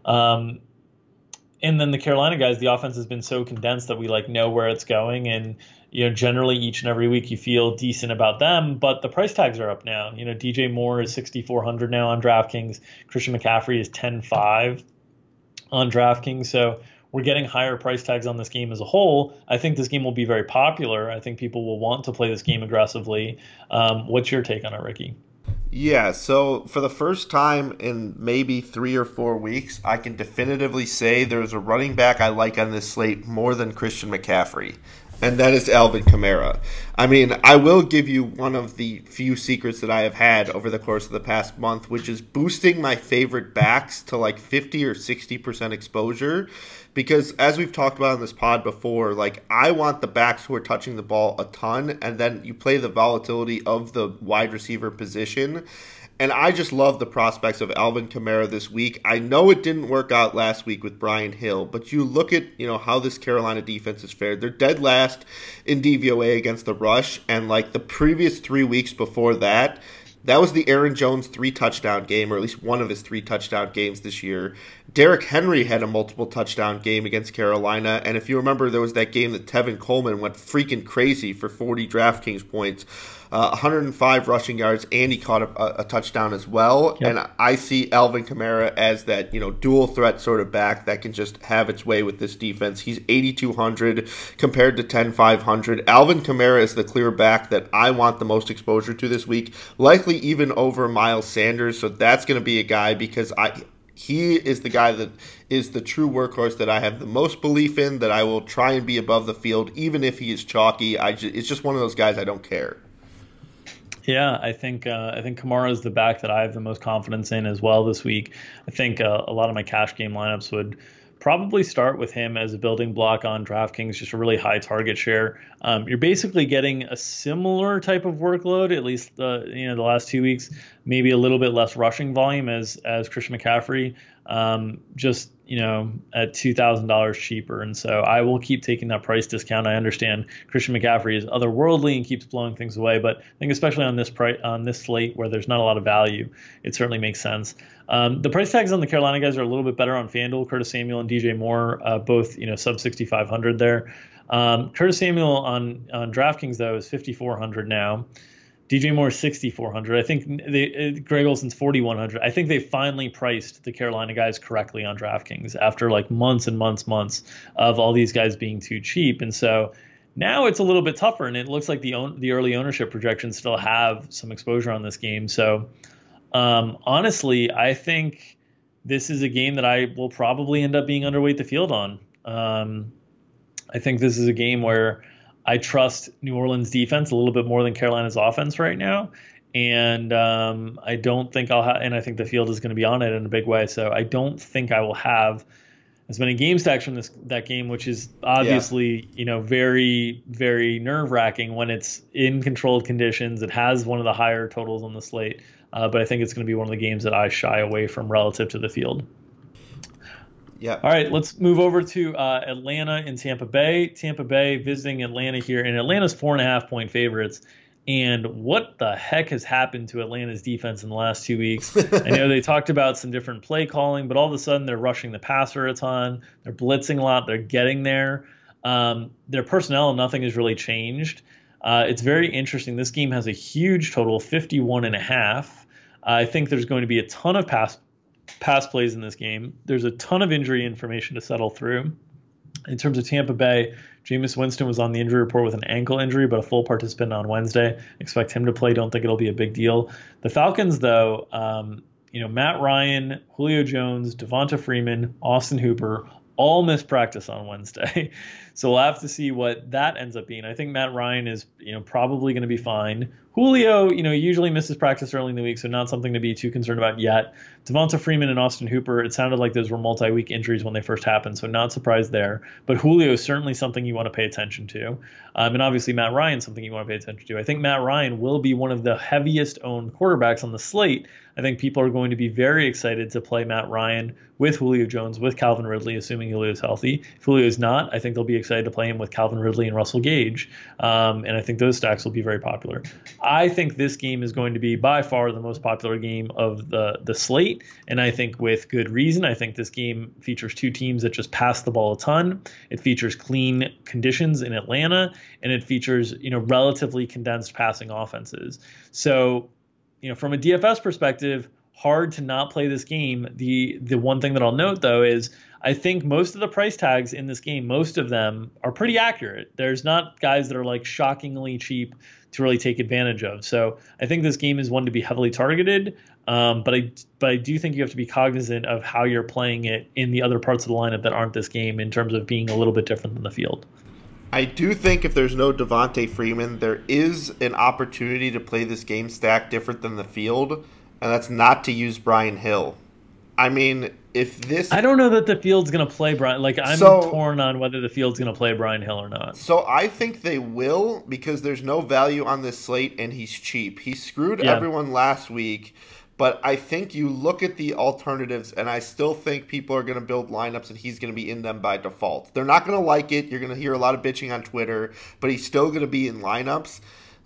And then the Carolina guys, the offense has been so condensed that we know where it's going. And, generally each and every week you feel decent about them, but the price tags are up now. DJ Moore is $6,400 now on DraftKings. Christian McCaffrey is $10,500 on DraftKings. So we're getting higher price tags on this game as a whole. I think this game will be very popular. I think people will want to play this game aggressively. What's your take on it, Ricky? Yeah, so for the first time in maybe 3 or 4 weeks, I can definitively say there's a running back I like on this slate more than Christian McCaffrey, and that is Alvin Kamara. I mean, I will give you one of the few secrets that I have had over the course of the past month, which is boosting my favorite backs to 50 or 60% exposure. Because as we've talked about on this pod before, I want the backs who are touching the ball a ton, and then you play the volatility of the wide receiver position. And I just love the prospects of Alvin Kamara this week. I know it didn't work out last week with Brian Hill, but you look at, how this Carolina defense has fared. They're dead last in DVOA against the rush, and like the previous 3 weeks before that, that was the Aaron Jones 3-touchdown game, or at least one of his 3-touchdown games this year. Derrick Henry had a multiple touchdown game against Carolina, and if you remember, there was that game that Tevin Coleman went freaking crazy for 40 DraftKings points. 105 rushing yards, and he caught a touchdown as well. Yep. And I see Alvin Kamara as that dual threat sort of back that can just have its way with this defense. He's 8,200 compared to 10,500. Alvin Kamara is the clear back that I want the most exposure to this week, likely even over Miles Sanders. So that's going to be a guy because he is the guy that is the true workhorse that I have the most belief in, that I will try and be above the field, even if he is chalky. It's just one of those guys I don't care. Yeah, I think Kamara is the back that I have the most confidence in as well this week. I think a lot of my cash game lineups would probably start with him as a building block on DraftKings, just a really high target share. You're basically getting a similar type of workload, at least the last 2 weeks, maybe a little bit less rushing volume as Christian McCaffrey, just at $2,000 cheaper. And so I will keep taking that price discount. I understand Christian McCaffrey is otherworldly and keeps blowing things away, but I think especially on this slate where there's not a lot of value, it certainly makes sense. The price tags on the Carolina guys are a little bit better on FanDuel. Curtis Samuel and DJ Moore, both sub 6,500 there. Curtis Samuel on DraftKings though is 5,400 now. DJ Moore is 6,400. I think Greg Olson's 4,100. I think they finally priced the Carolina guys correctly on DraftKings after like months and months of all these guys being too cheap. And so now it's a little bit tougher, and it looks like the early ownership projections still have some exposure on this game. So honestly, I think this is a game that I will probably end up being underweight the field on. I think this is a game where I trust New Orleans defense a little bit more than Carolina's offense right now. And I don't think and I think the field is going to be on it in a big way. So I don't think I will have as many game stacks from that game, which is obviously, very, very nerve wracking when it's in controlled conditions. It has one of the higher totals on the slate. But I think it's going to be one of the games that I shy away from relative to the field. Yeah. All right, let's move over to Atlanta and Tampa Bay. Tampa Bay visiting Atlanta here, and Atlanta's 4.5-point favorites. And what the heck has happened to Atlanta's defense in the last 2 weeks? I know they talked about some different play calling, but all of a sudden they're rushing the passer a ton. They're blitzing a lot. They're getting there. Their personnel, nothing has really changed. It's very interesting. This game has a huge total, 51.5. I think there's going to be a ton of pass plays in this game. There's a ton of injury information to settle through. In terms of Tampa Bay, Jameis Winston was on the injury report with an ankle injury, but a full participant on Wednesday. Expect him to play. Don't think it'll be a big deal. The Falcons, though, Matt Ryan, Julio Jones, Devonta Freeman, Austin Hooper, all missed practice on Wednesday. So we'll have to see what that ends up being. I think Matt Ryan is, probably going to be fine. Julio, usually misses practice early in the week, so not something to be too concerned about yet. Devonta Freeman and Austin Hooper, it sounded like those were multi-week injuries when they first happened, so not surprised there. But Julio is certainly something you want to pay attention to. And obviously Matt Ryan is something you want to pay attention to. I think Matt Ryan will be one of the heaviest owned quarterbacks on the slate. I think people are going to be very excited to play Matt Ryan with Julio Jones, with Calvin Ridley, assuming Julio is healthy. If Julio is not, I think they'll be excited to play him with Calvin Ridley and Russell Gage. And I think those stacks will be very popular. I think this game is going to be by far the most popular game of the slate. And I think with good reason. I think this game features two teams that just pass the ball a ton. It features clean conditions in Atlanta, and it features, relatively condensed passing offenses. So, from a DFS perspective, hard to not play this game. The one thing that I'll note, though, is I think most of the price tags in this game, most of them are pretty accurate. There's not guys that are like shockingly cheap to really take advantage of. So I think this game is one to be heavily targeted, but I do think you have to be cognizant of how you're playing it in the other parts of the lineup that aren't this game in terms of being a little bit different than the field. I do think if there's no Devonta Freeman, there is an opportunity to play this game stack different than the field, and that's not to use Brian Hill. I mean, if this... I don't know that the field's going to play Brian. I'm torn on whether the field's going to play Brian Hill or not. So I think they will, because there's no value on this slate, and he's cheap. He screwed everyone last week But I think you look at the alternatives, and I still think people are going to build lineups and he's going to be in them by default. They're not going to like it. You're going to hear a lot of bitching on Twitter, but he's still going to be in lineups.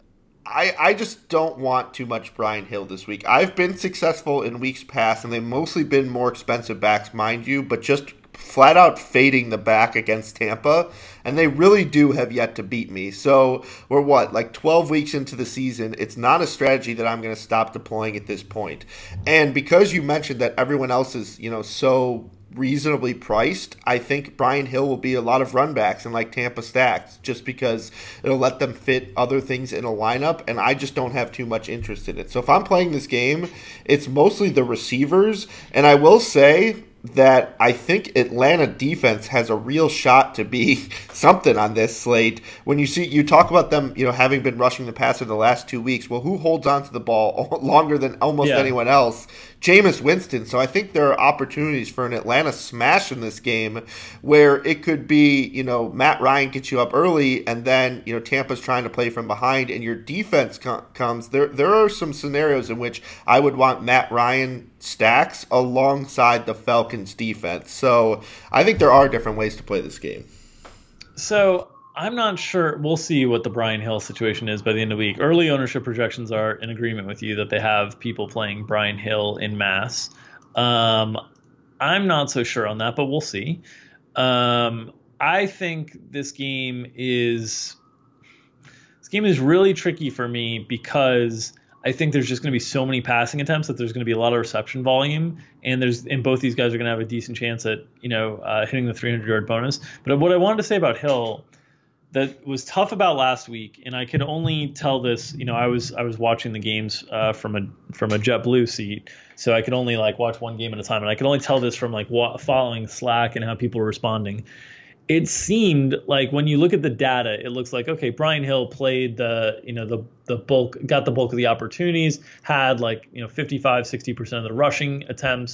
I just don't want too much Brian Hill this week. I've been successful in weeks past, and they've mostly been more expensive backs, mind you, but just flat out fading the back against Tampa, and they really do have yet to beat me. So we're like 12 weeks into the season. It's not a strategy that I'm going to stop deploying at this point. And because you mentioned that everyone else is, so reasonably priced, I think Brian Hill will be a lot of runbacks and like Tampa stacks just because it'll let them fit other things in a lineup, and I just don't have too much interest in it. So if I'm playing this game, it's mostly the receivers, and I will say that I think Atlanta defense has a real shot to be something on this slate. When you talk about them, having been rushing the passer the last 2 weeks, well, who holds on to the ball longer than almost anyone else? Jameis Winston. So I think there are opportunities for an Atlanta smash in this game where it could be, Matt Ryan gets you up early and then, Tampa's trying to play from behind and your defense comes. There are some scenarios in which I would want Matt Ryan stacks alongside the Falcons defense. So I think there are different ways to play this game. So I'm not sure. We'll see what the Brian Hill situation is by the end of the week. Early ownership projections are in agreement with you that they have people playing Brian Hill in mass. I'm not so sure on that, but we'll see. I think this game is really tricky for me because I think there's just going to be so many passing attempts that there's going to be a lot of reception volume, and both these guys are going to have a decent chance at hitting the 300-yard bonus. But what I wanted to say about Hill that was tough about last week, and I could only tell this, I was watching the games from a JetBlue seat, so I could only watch one game at a time, and I could only tell this from following Slack and how people were responding. It seemed like when you look at the data, it looks like, okay, Brian Hill played the bulk, got the bulk of the opportunities, had 55-60% of the rushing attempts.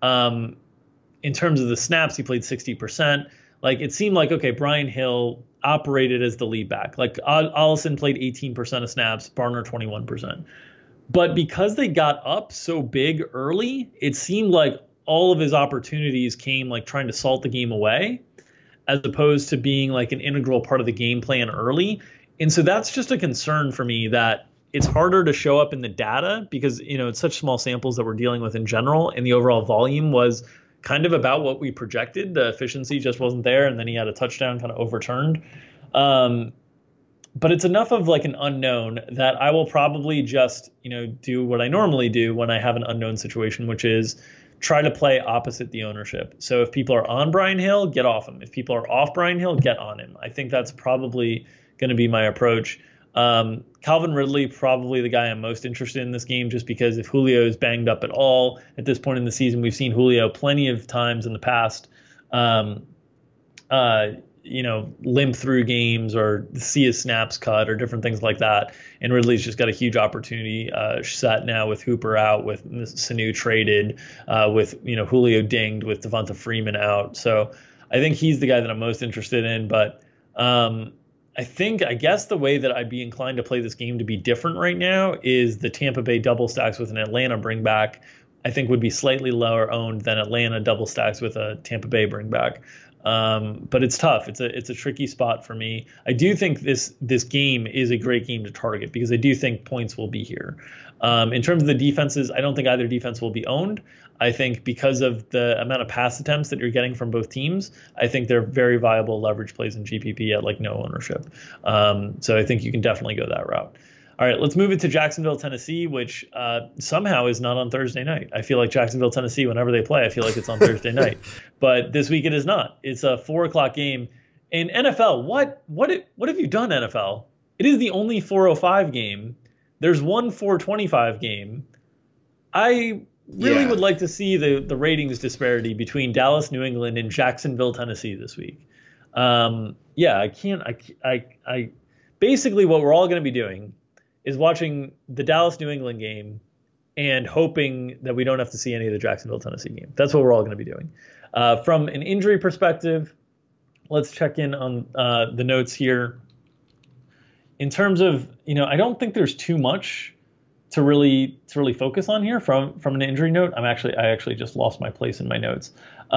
In terms of the snaps, he played 60%. It seemed like, okay, Brian Hill operated as the lead back. Allison played 18% of snaps, Barner 21%. But because they got up so big early, it seemed like all of his opportunities came trying to salt the game away, as opposed to being an integral part of the game plan early. And so that's just a concern for me, that it's harder to show up in the data because, it's such small samples that we're dealing with in general, and the overall volume was kind of about what we projected. The efficiency just wasn't there, and then he had a touchdown kind of overturned. But it's enough of an unknown that I will probably just, do what I normally do when I have an unknown situation, which is try to play opposite the ownership. So if people are on Brian Hill, get off him. If people are off Brian Hill, get on him. I think that's probably going to be my approach. Calvin Ridley, probably the guy I'm most interested in this game, just because if Julio is banged up at all at this point in the season, we've seen Julio plenty of times in the past, limp through games or see his snaps cut or different things like that. And Ridley's just got a huge opportunity set now with Hooper out, with Sanu traded, with Julio dinged, with Devonta Freeman out. So I think he's the guy that I'm most interested in. But I guess the way that I'd be inclined to play this game to be different right now is the Tampa Bay double stacks with an Atlanta bring back, I think would be slightly lower owned than Atlanta double stacks with a Tampa Bay bring back. But it's tough. It's a tricky spot for me. I do think this game is a great game to target because I do think points will be here. In terms of the defenses, I don't think either defense will be owned. I think because of the amount of pass attempts that you're getting from both teams, I think they're very viable leverage plays in GPP at no ownership. So I think you can definitely go that route. All right, let's move it to Jacksonville, Tennessee, which somehow is not on Thursday night. I feel like Jacksonville, Tennessee, whenever they play, I feel like it's on Thursday night. But this week it is not. It's a 4:00 game. In NFL, what have you done, NFL? It is the only 4:05 game. There's one 4:25 game. I really would like to see the ratings disparity between Dallas, New England, and Jacksonville, Tennessee this week. Basically what we're all going to be doing is watching the Dallas New England game and hoping that we don't have to see any of the Jacksonville Tennessee game. That's what we're all going to be doing. From an injury perspective, let's check in on the notes here. In terms of, I don't think there's too much to really focus on here from an injury note. I actually just lost my place in my notes.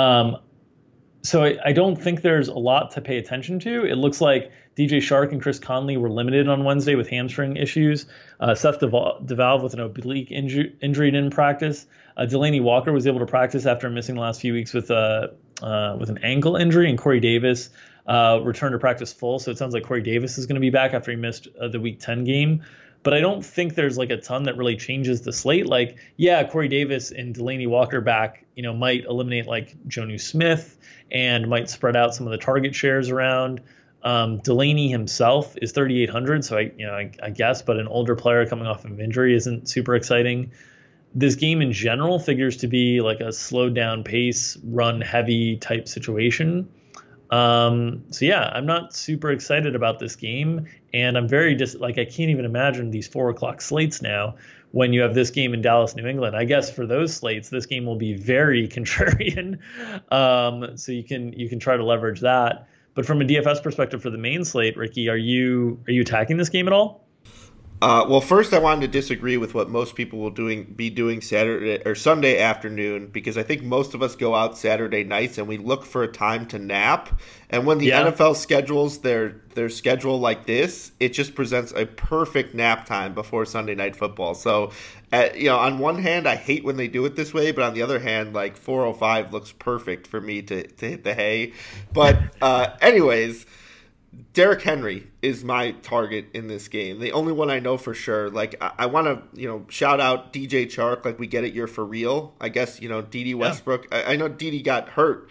So I don't think there's a lot to pay attention to. It looks like DJ Shark and Chris Conley were limited on Wednesday with hamstring issues. Seth DeValve with an oblique injury didn't practice. Delaney Walker was able to practice after missing the last few weeks with an ankle injury, and Corey Davis returned to practice full. So it sounds like Corey Davis is going to be back after he missed the Week 10 game. But I don't think there's like a ton that really changes the slate. Like, yeah, Corey Davis and Delaney Walker back, might eliminate like Jonnu Smith and might spread out some of the target shares around. Delaney himself is 3,800, so I guess, but an older player coming off of injury isn't super exciting. This game in general figures to be like a slowed down pace, run heavy type situation. So yeah, I'm not super excited about this game, and I'm very I can't even imagine these 4:00 slates now when you have this game in Dallas, New England. I guess for those slates, this game will be very contrarian. So you can try to leverage that. But from a DFS perspective for the main slate, Ricky, are you attacking this game at all? Well, first I wanted to disagree with what most people will be doing Saturday or Sunday afternoon, because I think most of us go out Saturday nights and we look for a time to nap. And when the NFL schedules their schedule like this, it just presents a perfect nap time before Sunday Night Football. So, on one hand, I hate when they do it this way, but on the other hand, like 4:05 looks perfect for me to hit the hay. But anyways. Derrick Henry is my target in this game. The only one I know for sure. Like, I want to, shout out DJ Chark. Like, we get it. You're for real. I guess, D.D. Westbrook. Yeah. I know D.D. got hurt.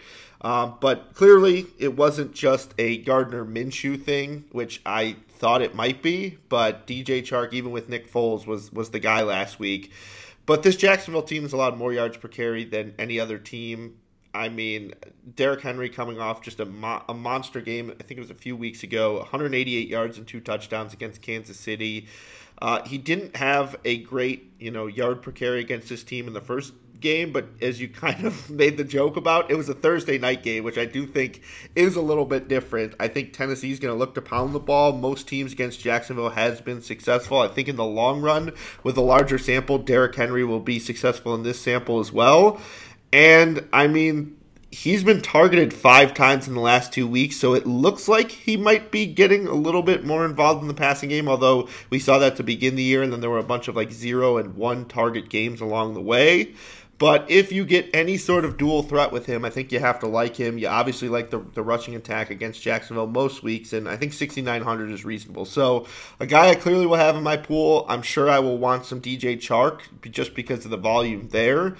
But clearly it wasn't just a Gardner Minshew thing, which I thought it might be. But DJ Chark, even with Nick Foles, was the guy last week. But this Jacksonville team has allowed more yards per carry than any other team. I mean, Derrick Henry coming off just a monster game. I think it was a few weeks ago, 188 yards and 2 touchdowns against Kansas City. He didn't have a great, yard per carry against this team in the first game, but as you kind of made the joke about, it was a Thursday night game, which I do think is a little bit different. I think Tennessee's going to look to pound the ball. Most teams against Jacksonville has been successful. I think in the long run, with a larger sample, Derrick Henry will be successful in this sample as well. And, I mean, he's been targeted 5 times in the last 2 weeks, so it looks like he might be getting a little bit more involved in the passing game, although we saw that to begin the year, and then there were a bunch of 0 and 1 target games along the way. But if you get any sort of dual threat with him, I think you have to like him. You obviously like the rushing attack against Jacksonville most weeks, and I think 6,900 is reasonable. So a guy I clearly will have in my pool. I'm sure I will want some DJ Chark just because of the volume there.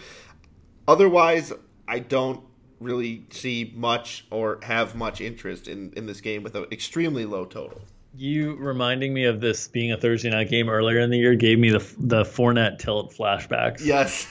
Otherwise, I don't really see much or have much interest in this game with an extremely low total. You reminding me of this being a Thursday night game earlier in the year gave me the Fournette tilt flashbacks. Yes.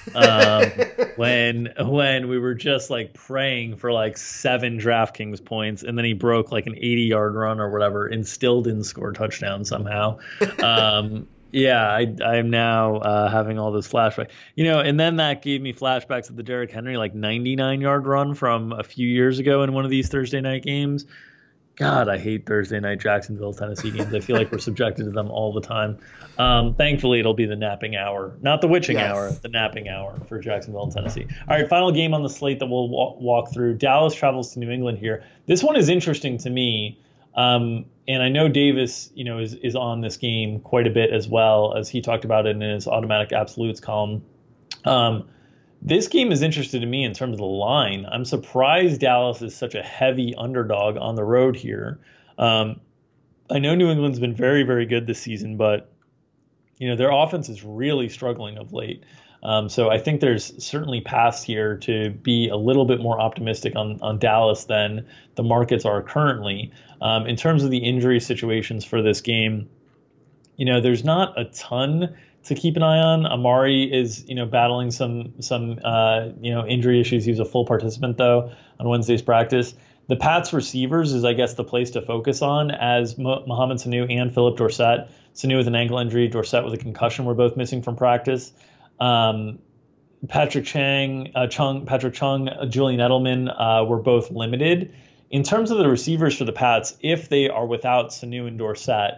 When we were just praying for 7 DraftKings points, and then he broke an 80-yard run or whatever and still didn't score a touchdown somehow. Yeah, I'm now having all this flashback. And then that gave me flashbacks of the Derrick Henry 99-yard run from a few years ago in one of these Thursday night games. God, I hate Thursday night Jacksonville, Tennessee games. I feel like we're subjected to them all the time. Thankfully, it'll be the napping hour, not the witching hour, the napping hour for Jacksonville and Tennessee. All right, final game on the slate that we'll walk through. Dallas travels to New England here. This one is interesting to me. And I know Davis, is on this game quite a bit as well, as he talked about it in his automatic absolutes column. This game is interesting to me in terms of the line. I'm surprised Dallas is such a heavy underdog on the road here. I know New England's been very, very good this season, but their offense is really struggling of late. So I think there's certainly paths here to be a little bit more optimistic on Dallas than the markets are currently. In terms of the injury situations for this game, there's not a ton to keep an eye on. Amari is, battling some injury issues. He was a full participant, though, on Wednesday's practice. The Pats receivers is, I guess, the place to focus on, as Mohamed Sanu and Philip Dorsett. Sanu with an ankle injury, Dorsett with a concussion were both missing from practice. Patrick Chung, Julian Edelman were both limited. In terms of the receivers for the Pats, if they are without Sanu and Dorsett,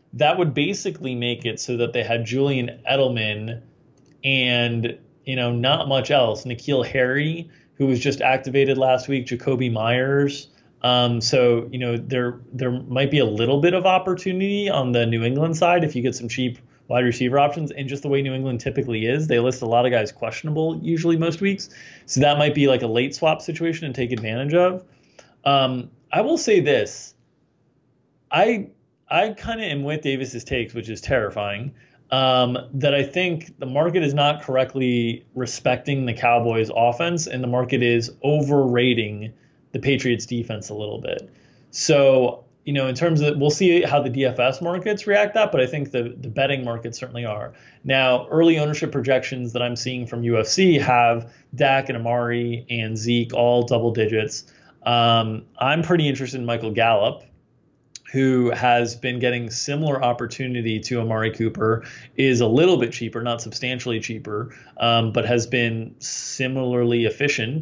that would basically make it so that they had Julian Edelman and, not much else. N'Keal Harry, who was just activated last week, Jacoby Myers. So, there might be a little bit of opportunity on the New England side if you get some cheap wide receiver options. And just the way New England typically is, they list a lot of guys questionable usually most weeks. So that might be like a late swap situation and take advantage of. I will say this. I kind of am with Davis's takes, which is terrifying. That I think the market is not correctly respecting the Cowboys offense, and the market is overrating the Patriots defense a little bit. So, in terms of, we'll see how the DFS markets react that, but I think the betting markets certainly are. Now, early ownership projections that I'm seeing from UFC have Dak and Amari and Zeke all double digits. I'm pretty interested in Michael Gallup, who has been getting similar opportunity to Amari Cooper, is a little bit cheaper, not substantially cheaper, but has been similarly efficient.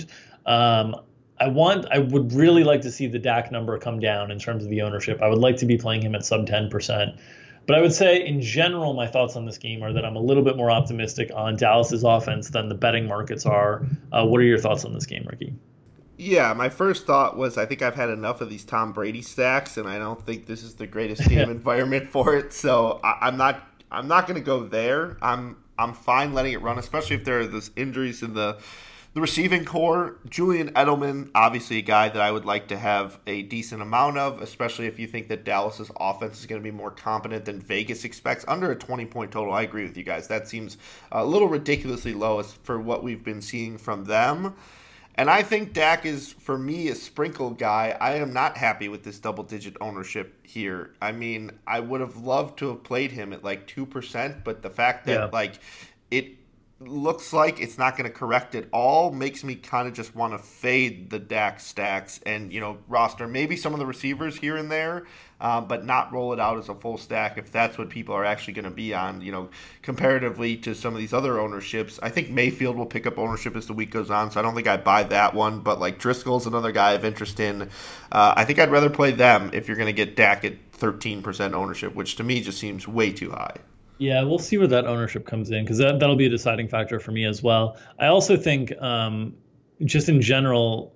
I would really like to see the Dak number come down in terms of the ownership. I would like to be playing him at sub 10%. But I would say in general, my thoughts on this game are that I'm a little bit more optimistic on Dallas's offense than the betting markets are. What are your thoughts on this game, Ricky? Yeah, my first thought was I think I've had enough of these Tom Brady stacks, and I don't think this is the greatest game environment for it. So I'm not going to go there. I'm fine letting it run, especially if there are those injuries in the receiving core. Julian Edelman, obviously a guy that I would like to have a decent amount of, especially if you think that Dallas's offense is going to be more competent than Vegas expects. Under a 20-point total, I agree with you guys. That seems a little ridiculously low for what we've been seeing from them. And I think Dak is, for me, a sprinkle guy. I am not happy with this double-digit ownership here. I mean, I would have loved to have played him at like 2%, but the fact that it looks like it's not going to correct at all makes me kind of just want to fade the Dak stacks and, roster maybe some of the receivers here and there, but not roll it out as a full stack if that's what people are actually going to be on, comparatively to some of these other ownerships. I think Mayfield will pick up ownership as the week goes on, so I don't think I buy that one, but like Driscoll's another guy I have interest in. I think I'd rather play them if you're going to get Dak at 13% ownership, which to me just seems way too high. Yeah, we'll see where that ownership comes in because that'll be a deciding factor for me as well. I also think just in general,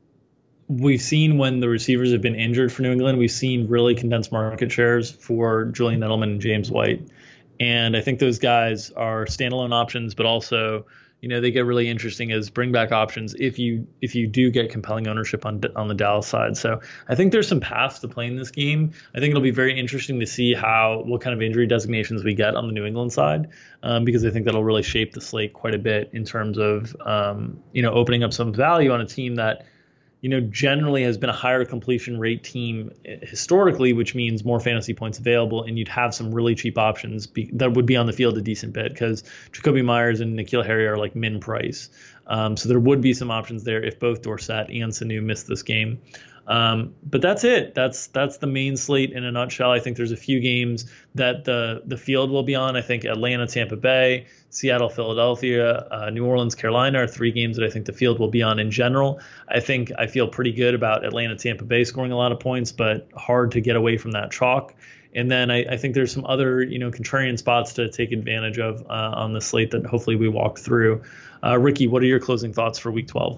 we've seen when the receivers have been injured for New England, we've seen really condensed market shares for Julian Edelman and James White. And I think those guys are standalone options, but also, they get really interesting as bring back options if you do get compelling ownership on the Dallas side. So I think there's some paths to playing this game. I think it'll be very interesting to see what kind of injury designations we get on the New England side, because I think that'll really shape the slate quite a bit in terms of opening up some value on a team that generally has been a higher completion rate team historically, which means more fantasy points available, and you'd have some really cheap options that would be on the field a decent bit because Jacoby Myers and N'Keal Harry are like min price. So there would be some options there if both Dorsett and Sanu missed this game. But that's it. That's the main slate in a nutshell. I think there's a few games that the field will be on. I think Atlanta, Tampa Bay, Seattle, Philadelphia, New Orleans, Carolina are three games that I think the field will be on in general. I feel pretty good about Atlanta, Tampa Bay scoring a lot of points, but hard to get away from that chalk. And then I think there's some other, contrarian spots to take advantage of on the slate that hopefully we walk through. Ricky, what are your closing thoughts for Week 12?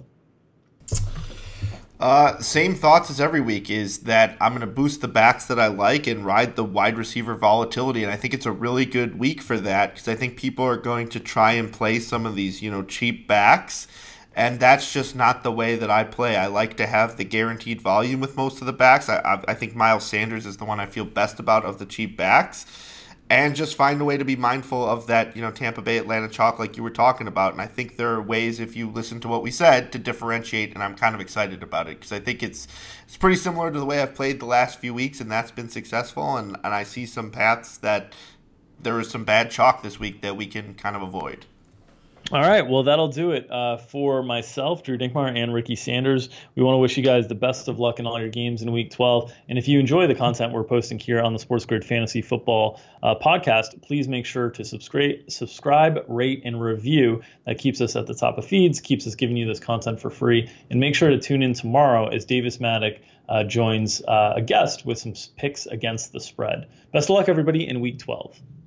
Same thoughts as every week is that I'm going to boost the backs that I like and ride the wide receiver volatility. And I think it's a really good week for that because I think people are going to try and play some of these, cheap backs. And that's just not the way that I play. I like to have the guaranteed volume with most of the backs. I think Miles Sanders is the one I feel best about of the cheap backs. And just find a way to be mindful of that, Tampa Bay, Atlanta chalk like you were talking about. And I think there are ways, if you listen to what we said, to differentiate. And I'm kind of excited about it because I think it's pretty similar to the way I've played the last few weeks, and that's been successful. And I see some paths that there is some bad chalk this week that we can kind of avoid. All right, well, that'll do it for myself, Drew Dinkmeyer, and Ricky Sanders. We want to wish you guys the best of luck in all your games in Week 12. And if you enjoy the content we're posting here on the Sports Grid Fantasy Football podcast, please make sure to subscribe, rate, and review. That keeps us at the top of feeds, keeps us giving you this content for free. And make sure to tune in tomorrow as Davis Maddock joins a guest with some picks against the spread. Best of luck, everybody, in Week 12.